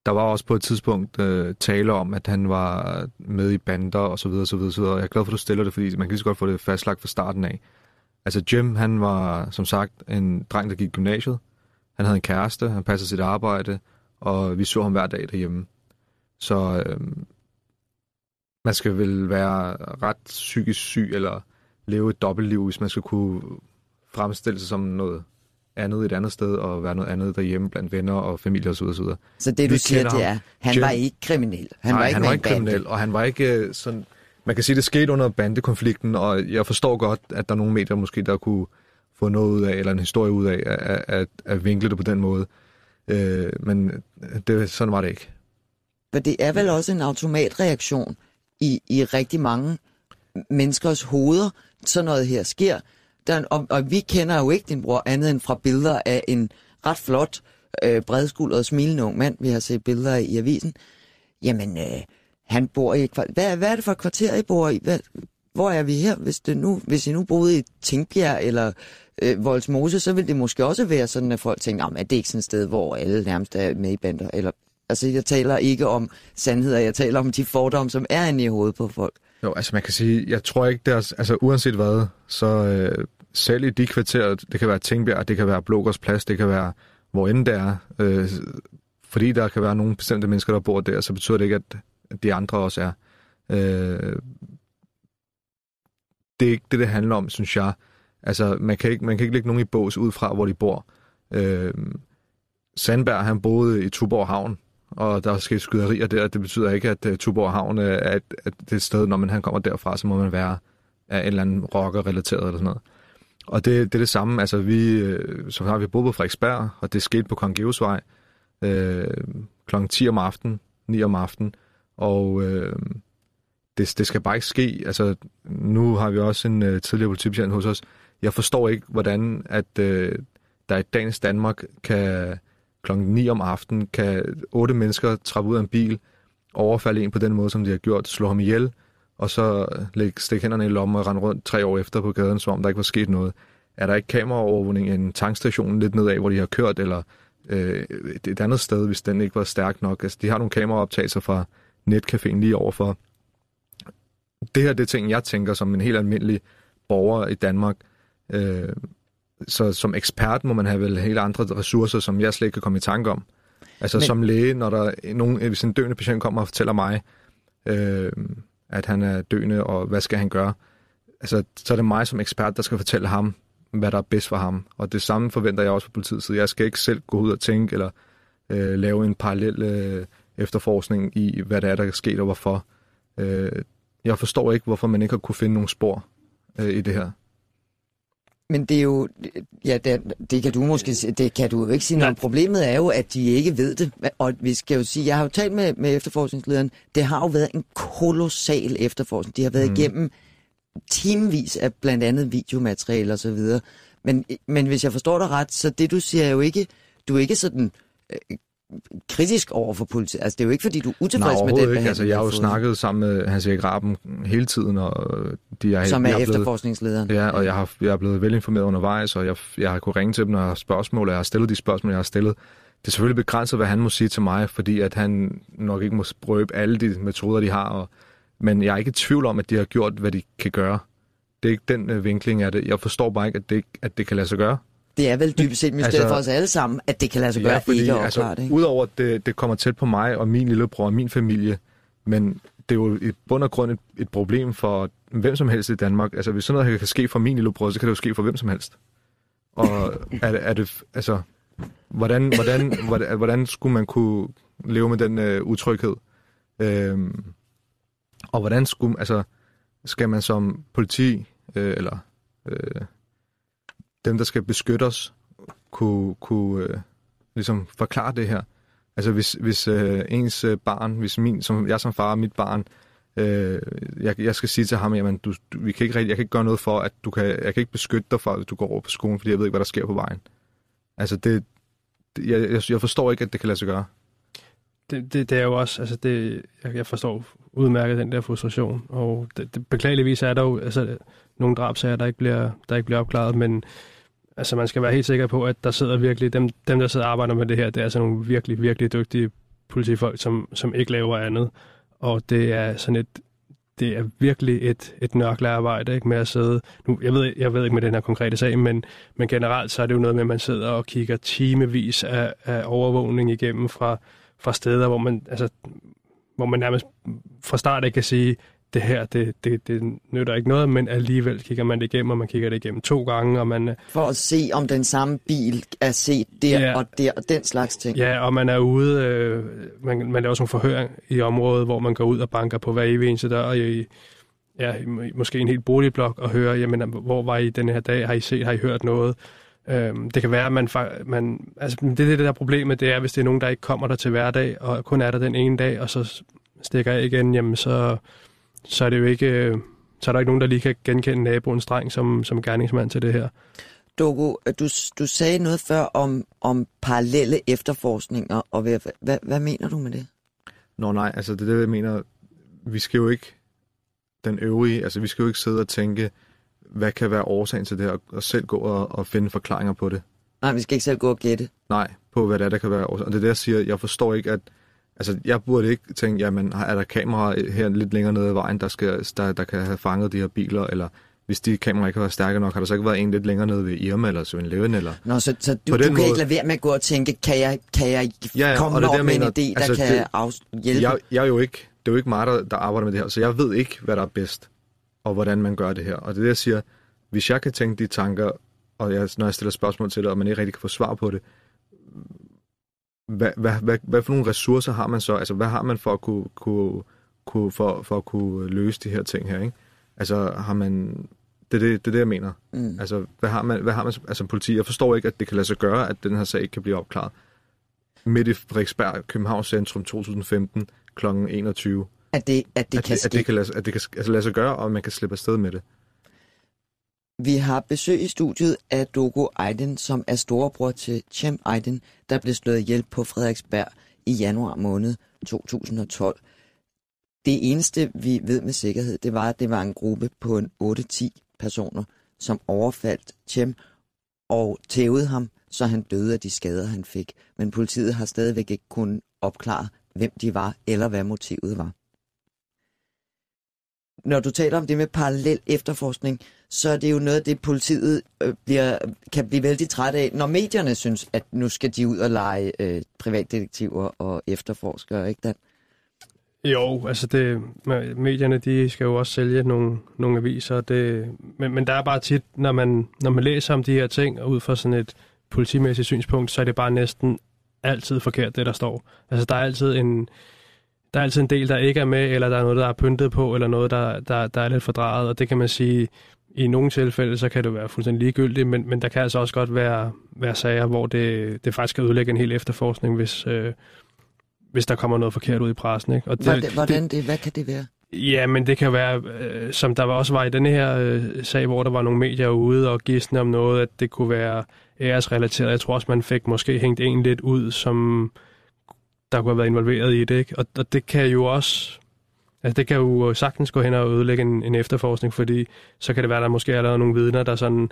der var også på et tidspunkt øh, tale om, at han var med i bander og så videre, så videre, så videre. Jeg er glad for, at du stiller det, fordi man kan lige så godt få det fastlagt fra starten af. Altså Jim, han var som sagt en dreng, der gik i gymnasiet. Han havde en kæreste, han passede sit arbejde, og vi så ham hver dag derhjemme. Så øh, man skal vel være ret psykisk syg, eller leve et dobbeltliv, hvis man skal kunne fremstille sig som noget andet et andet sted, og være noget andet derhjemme blandt venner og familie osv. osv. Så det, du vi siger, det er, han Jim, var ikke kriminel. Han nej, var ikke han var ikke kriminel, og han var ikke sådan... Man kan sige, det skete under bandekonflikten, og jeg forstår godt, at der er nogle medier måske, der kunne få noget ud af, eller en historie ud af, at, at, at vinkle det på den måde. Øh, men det, sådan var det ikke. For det er vel også en automatreaktion i, i rigtig mange menneskers hoveder, sådan noget her sker. Der, og, og vi kender jo ikke din bror andet end fra billeder af en ret flot, øh, bredskuldret, smilende ung mand, vi har set billeder af i avisen. Jamen, øh, han bor i et kvarter. Hvad, hvad er det for et kvarter, I bor i? Hvad, hvor er vi her? Hvis, det nu, hvis I nu boede i Tingbjerg eller øh, Vollsmose, så ville det måske også være sådan, at folk tænker, at det er ikke sådan et sted, hvor alle nærmest er med i bander. Eller, altså, jeg taler ikke om sandheder, jeg taler om de fordomme, som er inde i hovedet på folk. Jo, altså man kan sige, jeg tror ikke, det er, altså uanset hvad, så øh, selv i de kvarterer, det kan være Tingbjerg, det kan være Blågårds Plads, det kan være hvor end det er, øh, fordi der kan være nogle bestemte mennesker, der bor der, så betyder det ikke, at de andre også er. Øh, det er ikke det, det handler om, synes jeg. Altså, man kan ikke, man kan ikke lægge nogen i bås ud fra, hvor de bor. Øh, Sandberg, han boede i Tuborg Havn, og der er sket skyderier der. Det betyder ikke, at uh, Tuborg Havn er et, at det er et sted, når man han kommer derfra, så må man være af en eller anden rocker-relateret eller sådan noget. Og det, det er det samme. Altså, vi, så har vi boet på Frederiksberg, og det skete på Kong Georgs Vej øh, klokken ti om aftenen, ni om aftenen, og øh, det, det skal bare ikke ske. Altså, nu har vi også en uh, tidligere politibetjent hos os. Jeg forstår ikke, hvordan at uh, der i dagens Danmark kan klokken ni om aftenen, kan otte mennesker trappe ud af en bil, overfalde en på den måde, som de har gjort, slå ham ihjel, og så lægge stik hænderne i lommen og rende rundt tre år efter på gaden, som om der ikke var sket noget. Er der ikke kameraovervågning i en tankstation lidt nedad, hvor de har kørt, eller øh, et andet sted, hvis den ikke var stærk nok? Altså, de har nogle kameraoptagelser fra netcaféen lige overfor. Det her det er ting, jeg tænker som en helt almindelig borger i Danmark. Øh, så som ekspert må man have vel helt andre ressourcer, som jeg slet ikke kan komme i tanke om. Altså Men... som læge, når der er nogen, hvis en døende patient kommer og fortæller mig, øh, at han er døende, og hvad skal han gøre? Altså, så er det mig som ekspert, der skal fortælle ham, hvad der er bedst for ham. Og det samme forventer jeg også på politiets side. Jeg skal ikke selv gå ud og tænke, eller øh, lave en parallel øh, efterforskning i, hvad der er, der er sket, og hvorfor. Øh, jeg forstår ikke, hvorfor man ikke har kunne finde nogle spor øh, i det her. Men det er jo, ja, det, det kan du måske, det kan du jo ikke sige noget. Problemet er jo, at de ikke ved det. Og vi skal jo sige, jeg har jo talt med, med efterforskningslederen, det har jo været en kolossal efterforskning. De har været mm. igennem timevis af blandt andet videomateriale og så videre. Men, men hvis jeg forstår dig ret, så det du siger er jo ikke, du er ikke sådan øh, kritisk over for politiet. Altså det er jo ikke, fordi du er utilfreds Nej, med den behandling. Altså, jeg har jo snakket sammen med Hans Erik Raben hele tiden, og de er som er, er efterforskningslederen. Blevet, ja, og jeg, har, jeg er blevet velinformeret undervejs, og jeg, jeg har kunnet ringe til dem, når jeg har spørgsmål, og jeg har stillet de spørgsmål, jeg har stillet. Det er selvfølgelig begrænset, hvad han må sige til mig, fordi at han nok ikke må sprøbe alle de metoder, de har, og, men jeg er ikke i tvivl om, at de har gjort, hvad de kan gøre. Det er ikke den øh, vinkling af det. Jeg forstår bare ikke, at det, at det kan lade sig gøre. Det er vel dybest set mysteriet altså, for os alle sammen, at det kan lade sig gøre, ja, fordi, ikke at opklare det. Udover at det, det kommer tæt på mig og min lillebror og min familie, men det er jo i bund og grund et, et problem for hvem som helst i Danmark. Altså hvis sådan noget her kan ske for min lillebror, så kan det jo ske for hvem som helst. Og er det, er det altså, hvordan, hvordan, hvordan, hvordan skulle man kunne leve med den øh, utryghed? Øhm, og hvordan skulle, altså, skal man som politi, øh, eller øh, dem, der skal beskytte os, kunne, kunne øh, ligesom forklare det her. Altså hvis, hvis øh, ens barn, hvis min, som jeg som far og mit barn, øh, jeg, jeg skal sige til ham, jamen du, du, vi kan ikke, jeg kan ikke gøre noget for, at du kan, jeg kan ikke beskytte dig for, at du går over på skolen, fordi jeg ved ikke, hvad der sker på vejen. Altså det, det jeg, jeg forstår ikke, at det kan lade sig gøre. Det, det, det er jo også, altså det, jeg, jeg forstår udmærket den der frustration, og det, det, beklageligvis er der jo altså, nogle drabsager, der ikke bliver, der ikke bliver opklaret, men altså man skal være helt sikker på, at der sidder virkelig, dem, dem der sidder og arbejder med det her, det er altså nogle virkelig, virkelig dygtige politifolk, som, som ikke laver andet. Og det er sådan et, det er virkelig et, et nørklearbejde, ikke, med at sidde. Nu, jeg ved, jeg ved ikke med den her konkrete sag, men, men generelt så er det jo noget med, at man sidder og kigger timevis af, af overvågning igennem fra, fra steder, hvor man, altså, hvor man nærmest fra start ikke kan sige, det her, det, det, det nytter ikke noget, men alligevel kigger man det igennem, og man kigger det igennem to gange, og man... For at se, om den samme bil er set der ja, og der, og den slags ting. Ja, og man er ude, øh, man, man laver sådan forhør i området, hvor man går ud og banker på hver evig eneste dør, i, ja, måske en helt boligblok, og hører, jamen, hvor var I den her dag, har I set, har I hørt noget? Øhm, det kan være, at man, man... Altså, det er det der problemet, det er, hvis det er nogen, der ikke kommer der til hverdag, og kun er der den ene dag, og så stikker jeg igen, jamen så... så er det jo ikke, så er der ikke nogen, der lige kan genkende naboens dreng som, som gerningsmand til det her. Dogo, du, du sagde noget før om, om parallelle efterforskninger, og hvad, hvad, hvad mener du med det? Nå nej, altså det er det, jeg mener. Vi skal jo ikke den øvrige, altså vi skal jo ikke sidde og tænke, hvad kan være årsagen til det her, og selv gå og, og finde forklaringer på det. Nej, vi skal ikke selv gå og gætte. Nej, på hvad det er, der kan være årsagen. Og det er det, jeg siger, jeg forstår ikke, at altså, jeg burde ikke tænke, jamen, er der kameraer her lidt længere nede ad vejen, der, skal, der, der kan have fanget de her biler, eller hvis de kameraer ikke har været stærke nok, har der så ikke været en lidt længere nede ved Irma eller seven eleven, eller... Nå, så, så du, du kan måde... ikke lade være med at gå og tænke, kan jeg, kan jeg ja, komme op med en idé, der altså, kan det, af... hjælpe? Jeg, jeg er jo ikke, det er jo ikke mig, der, der arbejder med det her, så jeg ved ikke, hvad der er bedst, og hvordan man gør det her. Og det er det, jeg siger, hvis jeg kan tænke de tanker, og jeg, når jeg stiller spørgsmål til det, og man ikke rigtig kan få svar på det, Hvad, hvad, hvad, hvad for nogle ressourcer har man så? Altså, hvad har man for at kunne, kunne, kunne, for, for at kunne løse de her ting her, ikke? Altså, har man... Det er det, det, er det jeg mener. Mm. Altså, hvad har man, hvad har man altså, politi? Jeg forstår ikke, at det kan lade sig gøre, at den her sag ikke kan blive opklaret. Midt i Frederiksberg, Københavns Centrum, to tusind femten, klokken enogtyve. At det, at det at kan det, ske? At det kan lade, at det kan altså, lade sig gøre, og man kan slippe afsted med det. Vi har besøg i studiet af Dogo Aydin, som er storebror til Cem Aydin, der blev slået ihjel på Frederiksberg i januar måned to tusind og tolv. Det eneste, vi ved med sikkerhed, det var, at det var en gruppe på en otte til ti personer, som overfaldt Cem og tævede ham, så han døde af de skader, han fik. Men politiet har stadigvæk ikke kunnet opklare, hvem de var, eller hvad motivet var. Når du taler om det med parallel efterforskning, så er det jo noget af det, politiet øh, bliver, kan blive vældig træt af, når medierne synes, at nu skal de ud og lege øh, privatdetektiver og efterforskere, ikke Dan? Jo, altså det, medierne, de skal jo også sælge nogle, nogle aviser, det, men, men der er bare tit, når man, når man læser om de her ting, og ud fra sådan et politimæssigt synspunkt, så er det bare næsten altid forkert, det der står. Altså der er altid en... Der er altid en del, der ikke er med, eller der er noget, der er pyntet på, eller noget, der, der, der er lidt fordrejet, og det kan man sige, i nogle tilfælde, så kan det være fuldstændig ligegyldigt, men, men der kan altså også godt være, være sager, hvor det, det faktisk kan ødelægge en hel efterforskning, hvis, øh, hvis der kommer noget forkert ud i pressen. Ikke? Og det, hvordan, hvordan det, hvad kan det være? Ja, men det kan være, øh, som der også var i denne her øh, sag, hvor der var nogle medier ude og gisne om noget, at det kunne være æresrelateret. Jeg tror også, man fik måske hængt en lidt ud, som... der kunne have været involveret i det, ikke? Og, og det kan jo også, altså det kan jo sagtens gå hen og ødelægge en, en efterforskning, fordi så kan det være, der måske er der nogle vidner, der sådan,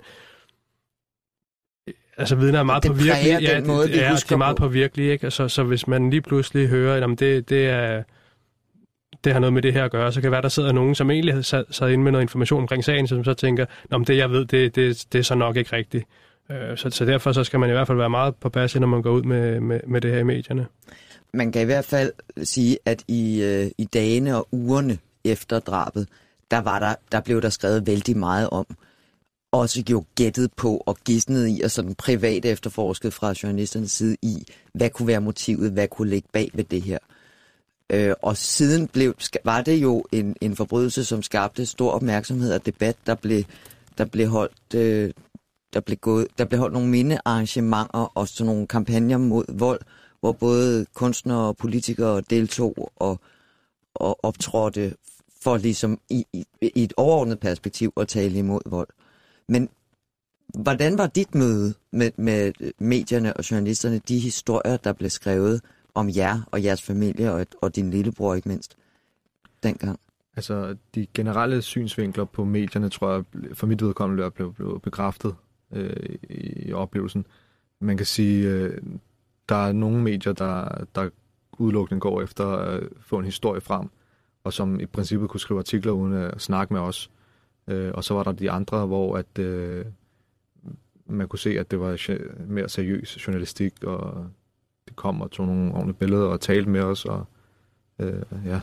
altså vidner er meget det påvirkelige, ja, den måde, det, ja, de er meget på. påvirkelige, ikke? Så, så hvis man lige pludselig hører, at det, det er, det har noget med det her at gøre, så kan det være, der sidder nogen, som egentlig sad, sad inde med noget information omkring sagen, som så tænker, om det jeg ved, det, det, det er så nok ikke rigtigt. Så, så derfor så skal man i hvert fald være meget påpasselig, når man går ud med, med, med det her i medierne. Man kan i hvert fald sige, at i, øh, i dagene og ugerne efter drabet, der, var der, der blev der skrevet vældig meget om. Også jo gættet på og gisnet i, og sådan privat efterforsket fra journalisternes side i, hvad kunne være motivet, hvad kunne ligge bag ved det her. Øh, og siden blev, var det jo en, en forbrydelse, som skabte stor opmærksomhed og debat, der blev, der blev holdt... Øh, der blev, gået, der blev holdt nogle mindearrangementer og sådan nogle kampagner mod vold, hvor både kunstnere og politikere deltog og, og optrådte for ligesom i, i, i et overordnet perspektiv at tale imod vold. Men hvordan var dit møde med, med medierne og journalisterne, de historier, der blev skrevet om jer og jeres familie og, og din lillebror ikke mindst dengang? Altså, de generelle synsvinkler på medierne, tror jeg, for mit vedkommende blev, blev bekræftet øh, i oplevelsen. Man kan sige, øh, der er nogle medier, der, der udelukkende går efter at få en historie frem, og som i princippet kunne skrive artikler uden at snakke med os. Øh, og så var der de andre, hvor at, øh, man kunne se, at det var mere seriøs journalistik, og det kom og tog nogle ordentlige billeder og talte med os. Og, øh, ja.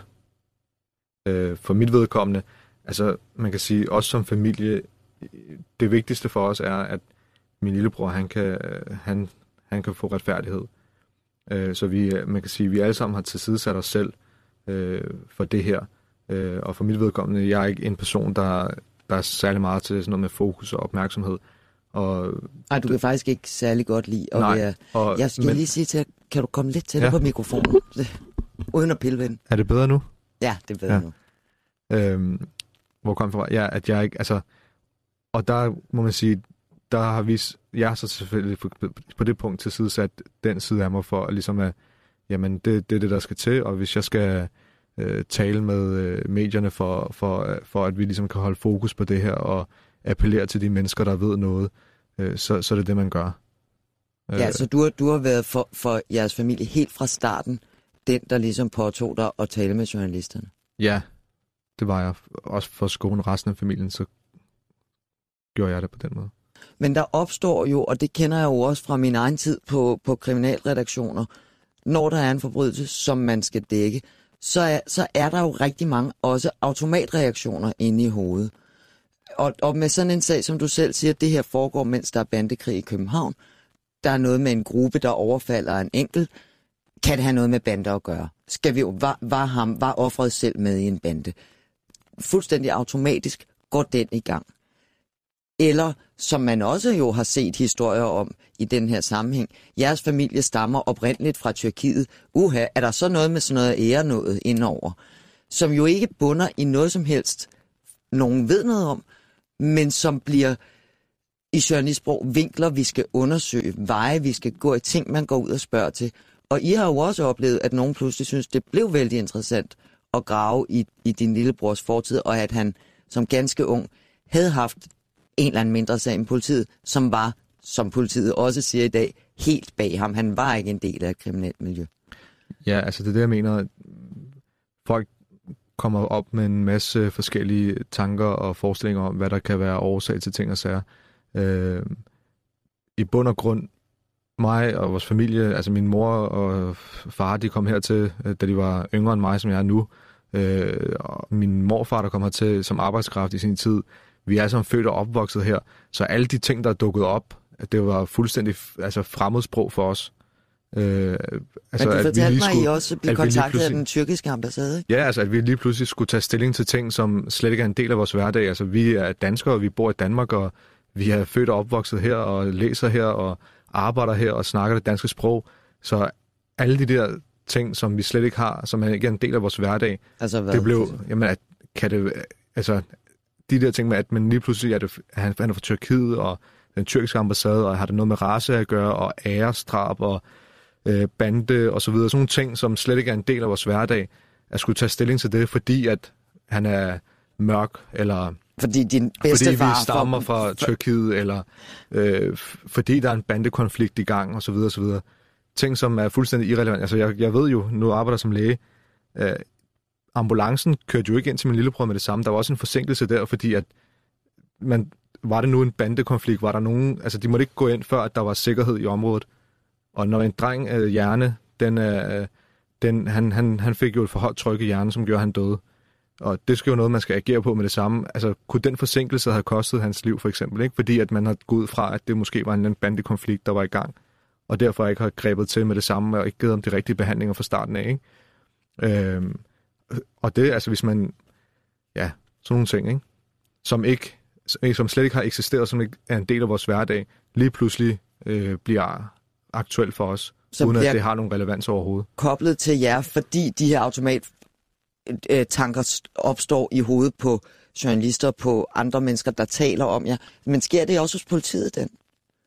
øh, for mit vedkommende, altså man kan sige, også som familie, det vigtigste for os er, at min lillebror, han kan, han, han kan få retfærdighed. Øh, så vi, man kan sige, at vi alle sammen har tilsidesat os selv øh, for det her. Øh, og for mit vedkommende, jeg er ikke en person, der, der er særlig meget til sådan noget med fokus og opmærksomhed. Og Ej, du kan faktisk ikke særlig godt lide at nej, være... og, Jeg skal men, lige sige til, kan du komme lidt tættere ja. på mikrofonen? Uden at pille ved den. Er det bedre nu? Ja, det er bedre ja. nu. Øhm, hvor kom fra? Ja, at jeg ikke... Altså, og der må man sige, der har vi... Jeg har så selvfølgelig på det punkt til side sat den side af mig for ligesom at... Jamen, det, det er det, der skal til, og hvis jeg skal øh, tale med øh, medierne for, for, for, at vi ligesom kan holde fokus på det her, og appellere til de mennesker, der ved noget, øh, så, så er det det, man gør. Ja, så du har, du har været for, for jeres familie helt fra starten, den, der ligesom påtog dig at tale med journalisterne? Ja, det var jeg. Også for at skåne resten af familien, så gjorde jeg det på den måde. Men der opstår jo, og det kender jeg jo også fra min egen tid på, på kriminalredaktioner, når der er en forbrydelse, som man skal dække, så er, så er der jo rigtig mange også automatreaktioner inde i hovedet. Og, og med sådan en sag, som du selv siger, det her foregår, mens der er bandekrig i København, der er noget med en gruppe, der overfalder en enkelt, kan det have noget med bander at gøre? Skal vi jo, var, var ham, var offeret selv med i en bande? Fuldstændig automatisk går den i gang. Eller, som man også jo har set historier om i den her sammenhæng, jeres familie stammer oprindeligt fra Tyrkiet. Uha, er der så noget med sådan noget ære noget indover, som jo ikke bunder i noget som helst, nogen ved noget om, men som bliver i journalistsprog vinkler, vi skal undersøge, veje, vi skal gå i ting, man går ud og spørger til. Og I har jo også oplevet, at nogen pludselig synes, det blev vældig interessant at grave i, i din lillebrors fortid, og at han som ganske ung havde haft en eller anden mindre sag med politiet, som var, som politiet også siger i dag, helt bag ham. Han var ikke en del af et kriminelt miljø. Ja, altså det er det, jeg mener. Folk kommer op med en masse forskellige tanker og forestillinger om, hvad der kan være årsag til ting og sager. Øh, I bund og grund, mig og vores familie, altså min mor og far, de kom hertil, da de var yngre end mig, som jeg er nu. Øh, og min morfar, der kom hertil som arbejdskraft i sin tid, vi er som født og opvokset her, så alle de ting, der er dukket op, det var fuldstændig altså, fremmedsprog for os. Øh, altså, Men du fortalte mig, skulle, I også blev kontaktet af den tyrkiske ambassade, ikke? Ja, altså at vi lige pludselig skulle tage stilling til ting, som slet ikke er en del af vores hverdag. Altså vi er danskere, og vi bor i Danmark, og vi er født og opvokset her, og læser her, og arbejder her, og snakker det danske sprog. Så alle de der ting, som vi slet ikke har, som ikke er en del af vores hverdag, altså, hvad? Det blev, jamen, at, kan det, altså, de der ting med, at man lige pludselig er, det, han, han er fra Tyrkiet, og den tyrkiske ambassade, og har det noget med race at gøre, og æresdrab, og øh, bande, og så videre. Sådan nogle ting, som slet ikke er en del af vores hverdag, at skulle tage stilling til det, fordi at han er mørk, eller fordi din bedste fordi vi far stammer for... fra Tyrkiet, eller øh, fordi der er en bandekonflikt i gang, og så videre, og så videre. Ting, som er fuldstændig irrelevant. Altså, jeg, jeg ved jo, nu arbejder jeg som læge, øh, ambulancen kørte jo ikke ind til min lillebror med det samme. Der var også en forsinkelse der, fordi at man, var det nu en bandekonflikt, var der nogen, altså de måtte ikke gå ind, før at der var sikkerhed i området. Og når en dreng øh, hjerne, den, øh, den, han, han, han fik jo et for højt tryk i hjernen, som gjorde, han døde. Og det skal jo noget, man skal agere på med det samme. Altså, kunne den forsinkelse have kostet hans liv, for eksempel, ikke? Fordi at man har gået ud fra, at det måske var en bandekonflikt, der var i gang, og derfor ikke har grebet til med det samme, og ikke givet dem de rigtige behandlinger fra starten af, ikke? Øhm, og det, altså hvis man, ja, sådan nogle ting, ikke? Som ikke, som slet ikke har eksisteret, som ikke er en del af vores hverdag, lige pludselig øh, bliver aktuelt for os, som uden at det har nogen relevans overhovedet. Koblet til jer, fordi de her automat-tanker opstår i hovedet på journalister, på andre mennesker, der taler om jer. Men sker det også hos politiet, den?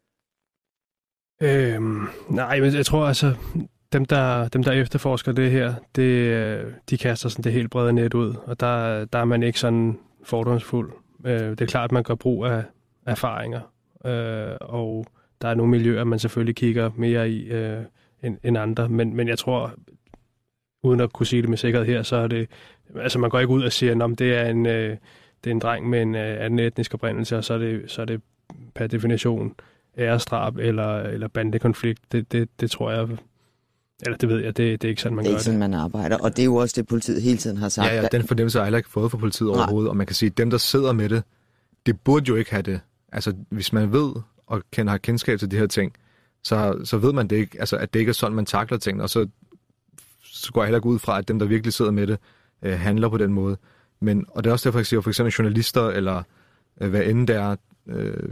Øhm, nej, men jeg tror altså, dem der, dem der efterforsker det her, det, de kaster sådan det helt brede net ud, og der, der er man ikke sådan fordomsfuld. Øh, det er klart, at man gør brug af erfaringer, øh, og der er nogle miljøer, man selvfølgelig kigger mere i øh, end, end andre, men, men jeg tror, uden at kunne sige det med sikkerhed her, så er det, altså man går ikke ud og siger, at det er en, øh, det er en dreng med en øh, anden etnisk oprindelse, og så er det, så er det per definition æresdrab eller, eller bandekonflikt. Det, det, det tror jeg, eller det ved jeg, det, det er ikke sådan, man gør det. Det er ikke sådan, man arbejder, og det er jo også det, politiet hele tiden har sagt. Ja, ja, den fornemmelse har jeg heller ikke fået fra politiet overhovedet, og man kan sige, at dem, der sidder med det, det burde jo ikke have det. Altså, hvis man ved og kender, har kendskab til de her ting, så, så ved man det ikke, altså, at det ikke er sådan, man takler ting, og så, så går jeg heller ikke ud fra, at dem, der virkelig sidder med det, øh, handler på den måde. Men, og det er også derfor, jeg siger, for eksempel journalister, eller øh, hvad end der øh,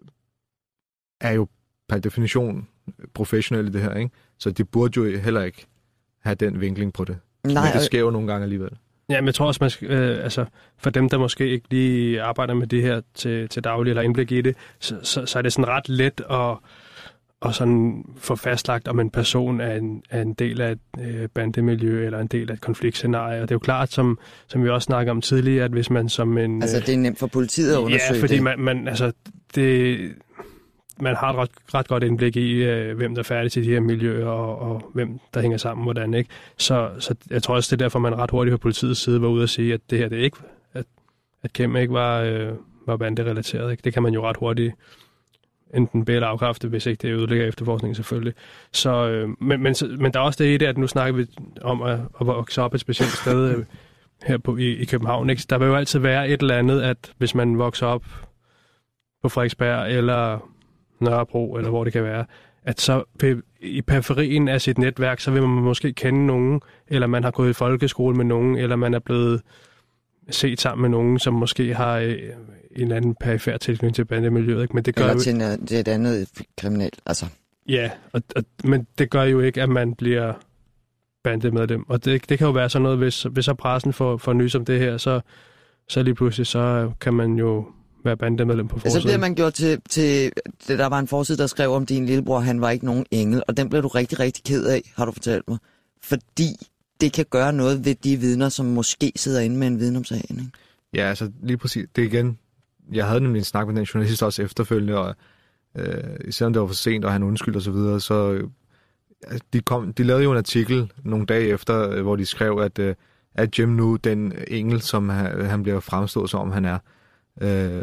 er jo per definition professionelle i det her, ikke? Så de burde jo heller ikke have den vinkling på det. Nej, men det sker jo nogle gange alligevel. Ja, men jeg tror også, man skal, øh, altså, for dem, der måske ikke lige arbejder med det her til, til daglig eller indblik i det, så, så, så er det sådan ret let at, at sådan få fastlagt, om en person er en, er en del af et øh, bandemiljø eller en del af et konfliktscenarie. Og det er jo klart, som, som vi også snakkede om tidligere, at hvis man som en... Altså, det er nemt for politiet at undersøge det. Ja, fordi man, man, altså, det, man har et ret, ret godt indblik i, øh, hvem der er færdig til de her miljøer, og, og hvem der hænger sammen, hvordan, ikke? Så, så jeg tror også, det er derfor, man ret hurtigt fra politiets side var ude og sige, at det her, det ikke, at, at Kim ikke var, øh, var banderelateret, ikke? Det kan man jo ret hurtigt enten bede eller afkræfte, hvis ikke det ødelægger efterforskningen selvfølgelig. Så, øh, men, men, men der er også det i det, at nu snakker vi om at, at vokse op et specielt sted øh, her på, i, i København, ikke? Der vil jo altid være et eller andet, at hvis man vokser op på Frederiksberg eller Nørrebro, eller hvor det kan være, at så i periferien af sit netværk, så vil man måske kende nogen, eller man har gået i folkeskole med nogen, eller man er blevet set sammen med nogen, som måske har øh, en anden perifer tilknytning til bandemiljøet, ikke? Men det gør eller jo til, en, til et andet kriminelt, altså. Ja, og, og, men det gør jo ikke, at man bliver bandemedlem. Og det, det kan jo være sådan noget, hvis, hvis så pressen får, får nys om det her, så, så lige pludselig, så kan man jo være bandemedlem på forsiden. Så bliver man gjort til, til... Der var en forside, der skrev om din lillebror, han var ikke nogen engel, og den blev du rigtig, rigtig ked af, har du fortalt mig. Fordi det kan gøre noget ved de vidner, som måske sidder inde med en viden om sagen, ikke? Ja, altså lige præcis. Det igen... Jeg havde nemlig en snak med den journalist også efterfølgende, og øh, selvom det var for sent, og han undskyldte og så videre, så øh, de, kom, de lavede jo en artikel nogle dage efter, øh, hvor de skrev, at, øh, at Jim nu den engel, som han, han bliver fremstået som han er. Øh,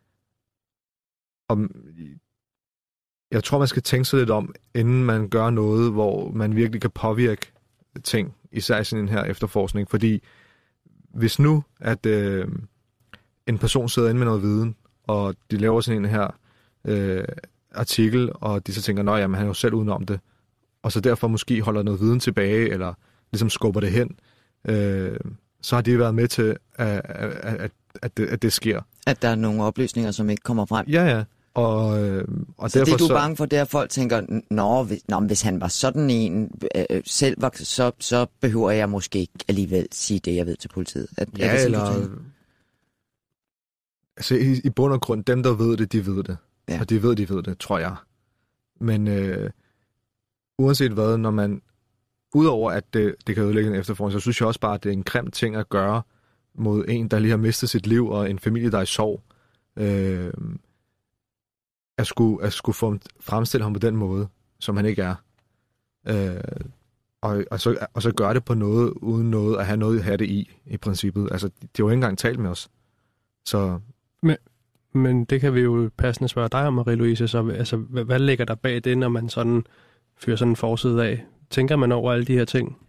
og jeg tror, man skal tænke sig lidt om, inden man gør noget, hvor man virkelig kan påvirke ting, især i sådan en her efterforskning, fordi hvis nu, at øh, en person sidder inde med noget viden, og de laver sådan en her øh, artikel, og de så tænker, nej, jamen han er jo selv udenom det, og så derfor måske holder noget viden tilbage, eller ligesom skubber det hen, øh, så har de været med til, at, at, at, det, at det sker. At der er nogle oplysninger, som ikke kommer frem. Ja, ja. Og, øh, og så derfor det, du er så... bange for, det er, at folk tænker, nå, hvis, nå, hvis han var sådan en øh, selv, var, så, så behøver jeg måske ikke alligevel sige det, jeg ved til politiet. At, ja, er det sådan, eller... Altså, i, i bund og grund, dem, der ved det, de ved det. Ja. Og de ved, de ved det, tror jeg. Men øh, uanset hvad, når man... Udover at det, det kan ødelægge en efterforskning, så synes jeg også bare, at det er en grim ting at gøre mod en, der lige har mistet sit liv, og en familie, der er i sorg. Øh, at skulle, at skulle fremstille ham på den måde, som han ikke er. Øh, og, og, så, og så gøre det på noget, uden noget at have noget at have det i, i princippet. Altså, de har jo ikke engang talt med os. Så... Men, men det kan vi jo passende spørge dig om, Marie-Louise. Så, altså, hvad, hvad ligger der bag det, når man sådan fyrer sådan en forside af? Tænker man over alle de her ting?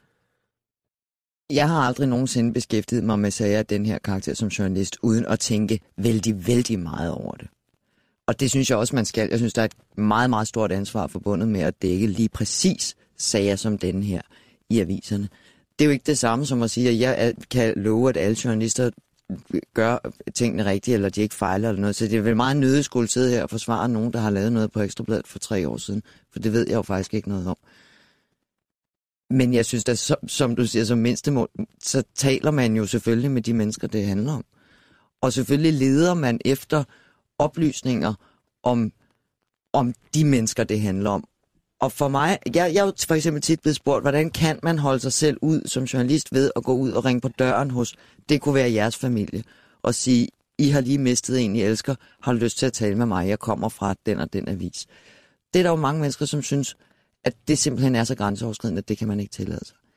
Jeg har aldrig nogensinde beskæftiget mig med sager af den her karakter som journalist, uden at tænke vældig, vældig meget over det. Og det synes jeg også, man skal. Jeg synes, der er et meget, meget stort ansvar forbundet med at dække lige præcis sager som denne her i aviserne. Det er jo ikke det samme som at sige, at jeg kan love, at alle journalister gør tingene rigtigt, eller de ikke fejler eller noget. Så det er vel meget nødigt skulle sidde her og forsvare nogen, der har lavet noget på Ekstra Bladet for tre år siden. For det ved jeg jo faktisk ikke noget om. Men jeg synes, at som, som du siger, som mindstemål, så taler man jo selvfølgelig med de mennesker, det handler om. Og selvfølgelig leder man efter oplysninger om, om de mennesker, det handler om. Og for mig, jeg, jeg er jo for eksempel tit blevet spurgt, hvordan kan man holde sig selv ud som journalist ved at gå ud og ringe på døren hos, det kunne være jeres familie, og sige, I har lige mistet en, I elsker, har lyst til at tale med mig, jeg kommer fra den og den avis. Det er der jo mange mennesker, som synes, at det simpelthen er så grænseoverskridende, at det kan man ikke tillade sig.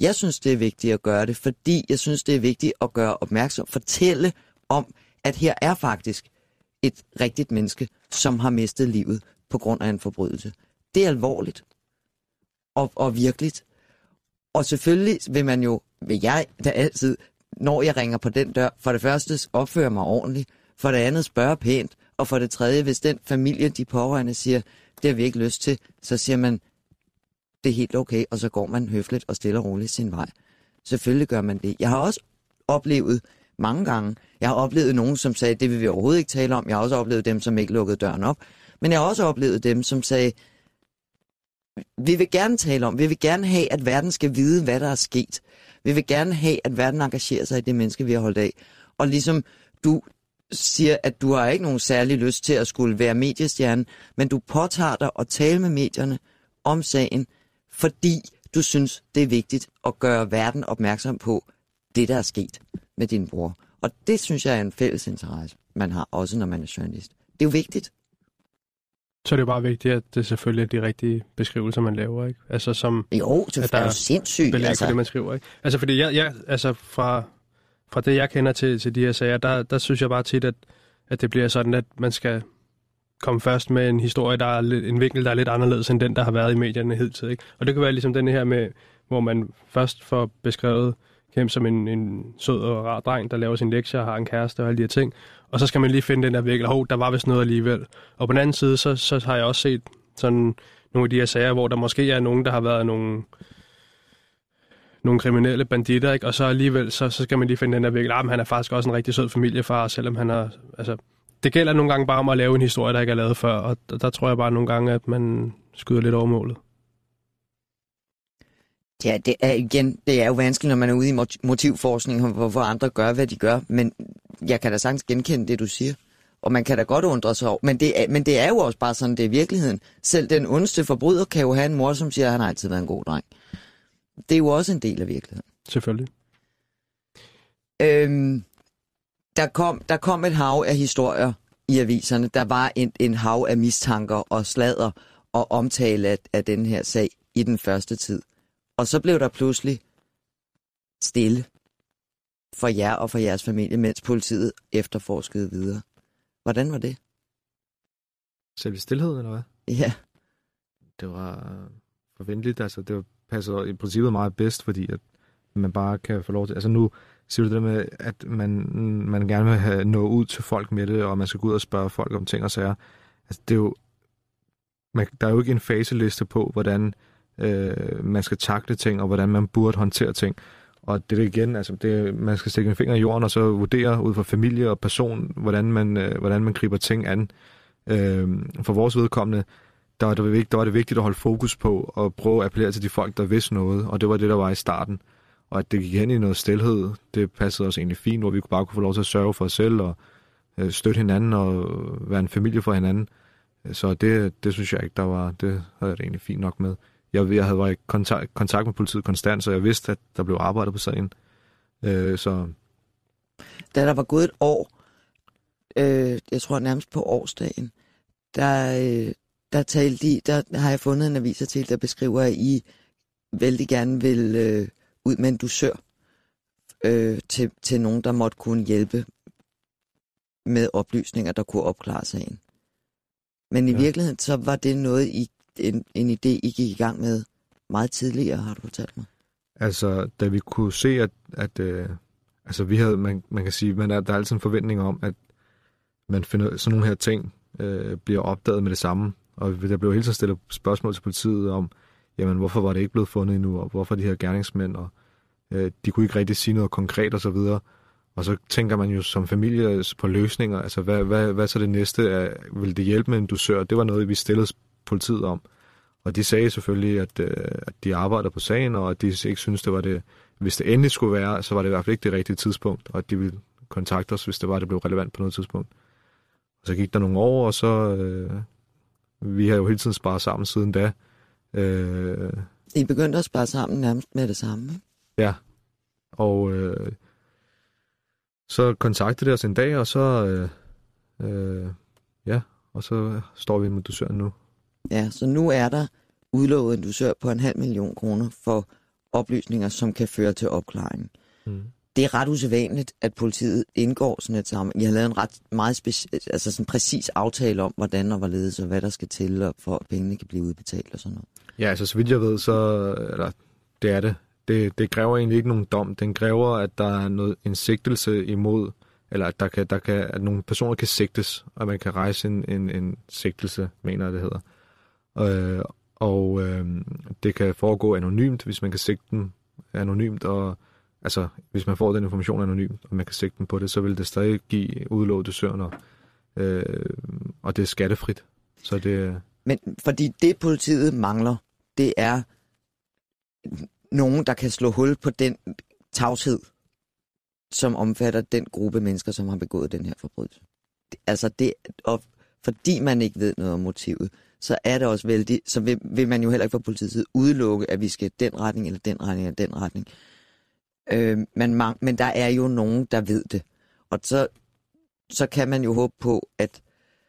Jeg synes, det er vigtigt at gøre det, fordi jeg synes, det er vigtigt at gøre opmærksom, fortælle om, at her er faktisk et rigtigt menneske, som har mistet livet på grund af en forbrydelse. Det er alvorligt og, og virkeligt. Og selvfølgelig vil man jo, vil jeg da altid, når jeg ringer på den dør, for det første opføre mig ordentligt, for det andet spørge pænt, og for det tredje, hvis den familie, de pårørende siger, det har vi ikke lyst til, så siger man, det er helt okay, og så går man høfligt og stille og roligt sin vej. Selvfølgelig gør man det. Jeg har også oplevet mange gange, jeg har oplevet nogen, som sagde, det vil vi overhovedet ikke tale om. Jeg har også oplevet dem, som ikke lukkede døren op. Men jeg har også oplevet dem, som sagde, vi vil gerne tale om, vi vil gerne have, at verden skal vide, hvad der er sket. Vi vil gerne have, at verden engagerer sig i det menneske, vi har holdt af. Og ligesom du siger, at du har ikke nogen særlig lyst til at skulle være mediestjerne, men du påtager dig at tale med medierne om sagen, fordi du synes, det er vigtigt at gøre verden opmærksom på det, der er sket med din bror. Og det synes jeg er en fælles interesse, man har, også når man er journalist. Det er jo vigtigt. Så er det jo bare vigtigt, at det selvfølgelig er de rigtige beskrivelser, man laver, ikke? Altså som... Jo, det er jo sindssygt. Belæg altså. For det, man skriver, ikke? Altså fordi jeg, jeg altså fra, fra det, jeg kender til, til de her sager, der, der synes jeg bare tit, at, at det bliver sådan, at man skal komme først med en historie, der er lidt, en vinkel, der er lidt anderledes end den, der har været i medierne hidtil, ikke? Og det kan være ligesom den her med, hvor man først får beskrevet Kim som en, en sød og rar dreng, der laver sin lektier og har en kæreste og alle de her ting. Og så skal man lige finde den der vinkel, hov, der var vist noget alligevel. Og på den anden side, så, så har jeg også set sådan nogle af de her sager, hvor der måske er nogen, der har været nogle, nogle kriminelle banditter, ikke? Og så alligevel, så, så skal man lige finde den der vinkel. Ah, men han er faktisk også en rigtig sød familiefar, selvom han har... Altså, det gælder nogle gange bare om at lave en historie, der ikke er lavet før, og der, der tror jeg bare nogle gange, at man skyder lidt over målet. Ja, det er igen, det er jo vanskeligt, når man er ude i motivforskning, hvorfor andre gør, hvad de gør, men jeg kan da sagtens genkende det, du siger. Og man kan da godt undre sig over, men det er, men det er jo også bare sådan, det er virkeligheden. Selv den ondeste forbryder kan jo have en mor, som siger, at han har altid været en god dreng. Det er jo også en del af virkeligheden. Selvfølgelig. Øhm, der, kom, der kom et hav af historier i aviserne. Der var en, en hav af mistanker og sladder og omtale af, af den her sag i den første tid. Og så blev der pludselig stille for jer og for jeres familie, mens politiet efterforskede videre. Hvordan var det? Selv i stillhed, eller hvad? Ja. Det var forventeligt, altså det passer i princippet meget bedst, fordi at man bare kan få lov til... Altså nu siger du det med, at man, man gerne vil have nå ud til folk med det, og man skal gå ud og spørge folk om ting og sager. Altså det er jo... Man, der er jo ikke en faseliste på, hvordan øh, man skal takle ting, og hvordan man burde håndtere ting. Og det er det igen, altså det, man skal stikke en finger i jorden, og så vurdere ud fra familie og person, hvordan man, øh, hvordan man griber ting an. Øh, for vores vedkommende, der var, det, der var det vigtigt at holde fokus på, og prøve at appellere til de folk, der vidste noget, og det var det, der var i starten. Og at det gik hen i noget stilhed, det passede os egentlig fint, hvor vi bare kunne få lov til at sørge for os selv, og øh, støtte hinanden, og være en familie for hinanden. Så det, det synes jeg ikke, der var, det havde jeg det egentlig fint nok med. Jeg, jeg havde været i kontakt, kontakt med politiet konstant, så jeg vidste, at der blev arbejdet på sagen. Øh, så... Da der var gået et år, øh, jeg tror nærmest på årsdagen, der, øh, der, talte de, der har jeg fundet en avisartikel, der beskriver, at I vældig gerne vil øh, ud med en dusør øh, til, til nogen, der måtte kunne hjælpe med oplysninger, der kunne opklare sagen. Men i ja. virkeligheden, så var det noget, I, en, en idé, I gik i gang med meget tidligere, har du fortalt mig. Altså, da vi kunne se, at, at øh, altså, vi havde, man, man kan sige, man er, der er altid en forventning om, at man finder sådan nogle her ting, øh, bliver opdaget med det samme. Og der blev hele tiden stillet spørgsmål til politiet om, jamen, hvorfor var det ikke blevet fundet endnu, og hvorfor de her gerningsmænd, og øh, de kunne ikke rigtig sige noget konkret og så videre. Og så tænker man jo som familie på løsninger, altså hvad, hvad, hvad så det næste er, vil det hjælpe med en dusør? Det var noget, vi stillede politiet om. Og de sagde selvfølgelig, at, at de arbejder på sagen, og at de ikke synes det var det, hvis det endelig skulle være, så var det i hvert fald ikke det rigtige tidspunkt, og at de ville kontakte os, hvis det var, det blev relevant på noget tidspunkt. Og så gik der nogle år, og så, øh, vi har jo hele tiden sparet sammen siden da. Øh, I begyndte at spare sammen nærmest med det samme, ikke? Ja, og... Øh, Så kontaktede de os en dag, og så, øh, øh, ja, og så står vi med dusøren nu. Ja, så nu er der udlovet en dusør på en halv million kroner for oplysninger, som kan føre til opklaringen. Mm. Det er ret usædvanligt, at politiet indgår sådan et sammen. I har lavet en ret meget speci- altså sådan præcis aftale om, hvordan og hvorledes og hvad der skal til, og for at pengene kan blive udbetalt og sådan noget. Ja, altså så vidt jeg ved, så eller, det er det. det. Det kræver egentlig ikke nogen dom. Den kræver, at der er noget, en sigtelse imod, eller at, der kan, der kan, at nogle personer kan sigtes, og man kan rejse en, en, en sigtelse, mener jeg, det hedder. Øh, og øh, det kan foregå anonymt, hvis man kan sigte dem anonymt, og altså, hvis man får den information anonymt, og man kan sigte dem på det, så vil det stadig give udlåte søvner, øh, og det er skattefrit. Så det... Men fordi det, politiet mangler, det er nogen, der kan slå hul på den tavshed, som omfatter den gruppe mennesker, som har begået den her forbrydelse. Det, altså det, og fordi man ikke ved noget om motivet, så er det også vældig, så vil, vil man jo heller ikke fra politiets side udelukke, at vi skal den retning, eller den retning, eller den retning. Øh, man, men der er jo nogen, der ved det. Og så, så kan man jo håbe på, at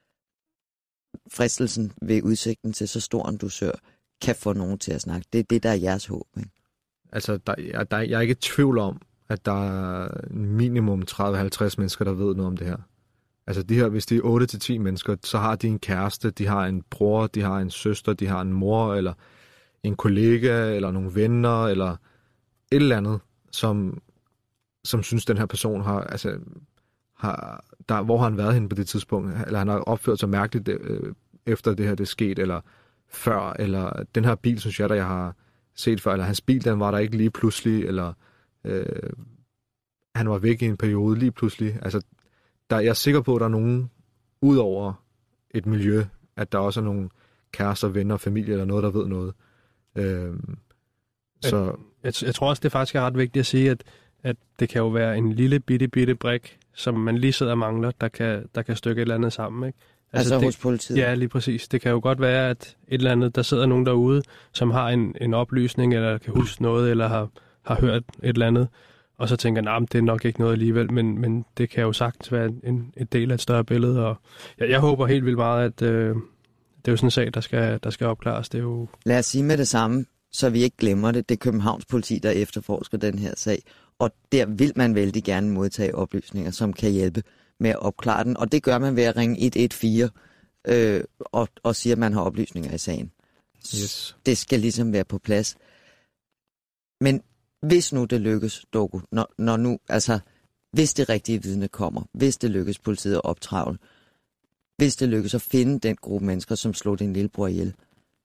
fristelsen ved udsigten til så stor en dusør kan få nogen til at snakke. Det er det, der er jeres håb. Ikke? Altså, der, jeg, der, jeg er ikke i tvivl om, at der er minimum tredive til halvtreds mennesker, der ved noget om det her. Altså, de her, hvis de er otte til ti mennesker, så har de en kæreste, de har en bror, de har en søster, de har en mor, eller en kollega, eller nogle venner, eller et eller andet, som, som synes, den her person har, altså, har, der, hvor har han været henne på det tidspunkt, eller han har opført sig mærkeligt øh, efter det her det er sket, eller før, eller den her bil, synes jeg, der jeg har set før, eller hans bil, den var der ikke lige pludselig, eller øh, han var væk i en periode lige pludselig. Altså, der, jeg er sikker på, at der er nogen, ud over et miljø, at der også er nogle kærester, venner, familie, eller noget, der ved noget. Øh, så... Jeg, jeg tror også, det faktisk er ret vigtigt at sige, at, at det kan jo være en lille bitte, bitte brik, som man lige sidder og mangler, der kan, der kan stykke et eller andet sammen, ikke? Altså, altså det, hos politiet? Ja, lige præcis. Det kan jo godt være, at et eller andet, der sidder nogen derude, som har en, en oplysning, eller kan huske noget, eller har, har hørt et eller andet, og så tænker, nej, det er nok ikke noget alligevel, men, men det kan jo sagtens være en, en del af et større billede, og jeg, jeg håber helt vildt meget, at øh, det er jo sådan en sag, der skal, der skal opklares. Det er jo... Lad os sige med det samme, så vi ikke glemmer det. Det er Københavns politi, der efterforsker den her sag, og der vil man vældig gerne modtage oplysninger, som kan hjælpe med at opklare den, og det gør man ved at ringe et et fire øh, og, og sige, at man har oplysninger i sagen. Yes. Det skal ligesom være på plads. Men hvis nu det lykkes, Dogo, når, når nu, altså, hvis det rigtige vidne kommer, hvis det lykkes politiet at optravle, hvis det lykkes at finde den gruppe mennesker, som slog din lillebror ihjel,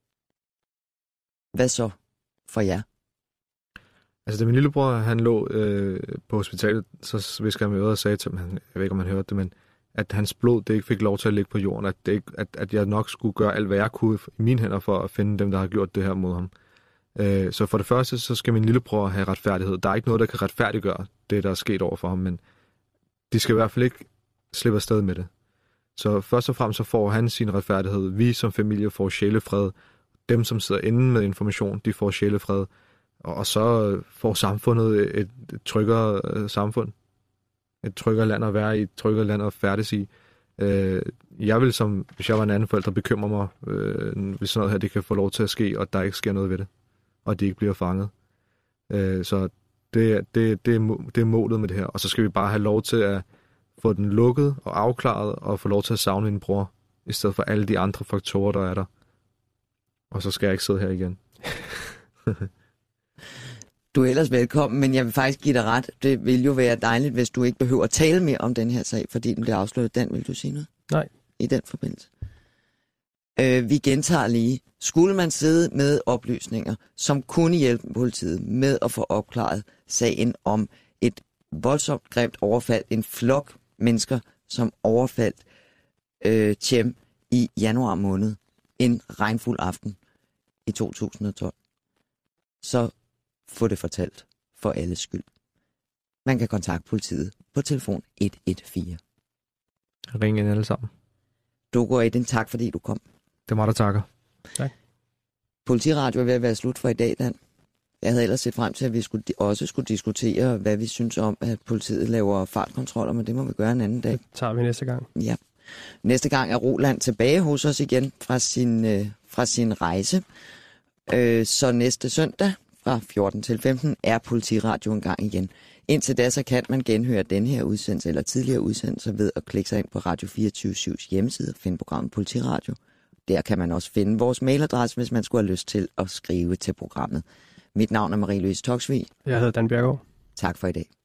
hvad så for jer? Altså, da min lillebror, han lå øh, på hospitalet, så viskede han med øret og sagde til ham, jeg ved ikke, om han hørte det, men at hans blod, det ikke fik lov til at ligge på jorden, at, det ikke, at, at jeg nok skulle gøre alt, hvad jeg kunne i mine hænder for at finde dem, der har gjort det her mod ham. Øh, så for det første, så skal min lillebror have retfærdighed. Der er ikke noget, der kan retfærdiggøre det, der er sket over for ham, men de skal i hvert fald ikke slippe afsted med det. Så først og fremmest så får han sin retfærdighed. Vi som familie får sjælefred. Dem, som sidder inde med information, de får sjælefred. Og så får samfundet et, et tryggere øh, samfund. Et tryggere land at være i, et tryggere land at færdes i. Øh, jeg vil som, hvis jeg var en anden forælder, bekymre mig, øh, hvis sådan noget her, det kan få lov til at ske, og der ikke sker noget ved det. Og de ikke bliver fanget. Øh, så det, det, det, er, det er målet med det her. Og så skal vi bare have lov til at få den lukket og afklaret, og få lov til at savne en bror, i stedet for alle de andre faktorer, der er der. Og så skal jeg ikke sidde her igen. Du er ellers velkommen, men jeg vil faktisk give dig ret. Det vil jo være dejligt, hvis du ikke behøver at tale mere om den her sag, fordi den bliver afsluttet. Dan, vil du sige noget? Nej. I den forbindelse. Øh, vi gentager lige. Skulle man sidde med oplysninger, som kunne hjælpe politiet med at få opklaret sagen om et voldsomt grimt overfald, en flok mennesker, som overfaldt øh, Tjem i januar måned, en regnfuld aften i to tusind og tolv, så få det fortalt for alles skyld. Man kan kontakte politiet på telefon et et fire. Ring ind alle sammen. Dogo Aydin, tak fordi du kom. Det er mig, der takker. Tak. Politiradio er ved at være slut for i dag, Dan. Jeg havde ellers set frem til, at vi skulle, også skulle diskutere, hvad vi synes om, at politiet laver fartkontroller, men det må vi gøre en anden dag. Det tager vi næste gang. Ja. Næste gang er Roland tilbage hos os igen fra sin, øh, fra sin rejse. Øh, så næste søndag fra fjorten til femten er Politiradio en gang igen. Indtil da så kan man genhøre denne her udsendelse eller tidligere udsendelser ved at klikke sig ind på Radio fireogtyve syvs hjemmeside og finde programmet Politiradio. Der kan man også finde vores mailadresse, hvis man skulle have lyst til at skrive til programmet. Mit navn er Marie-Louise Toksvig. Jeg hedder Dan Bjergaard. Tak for i dag.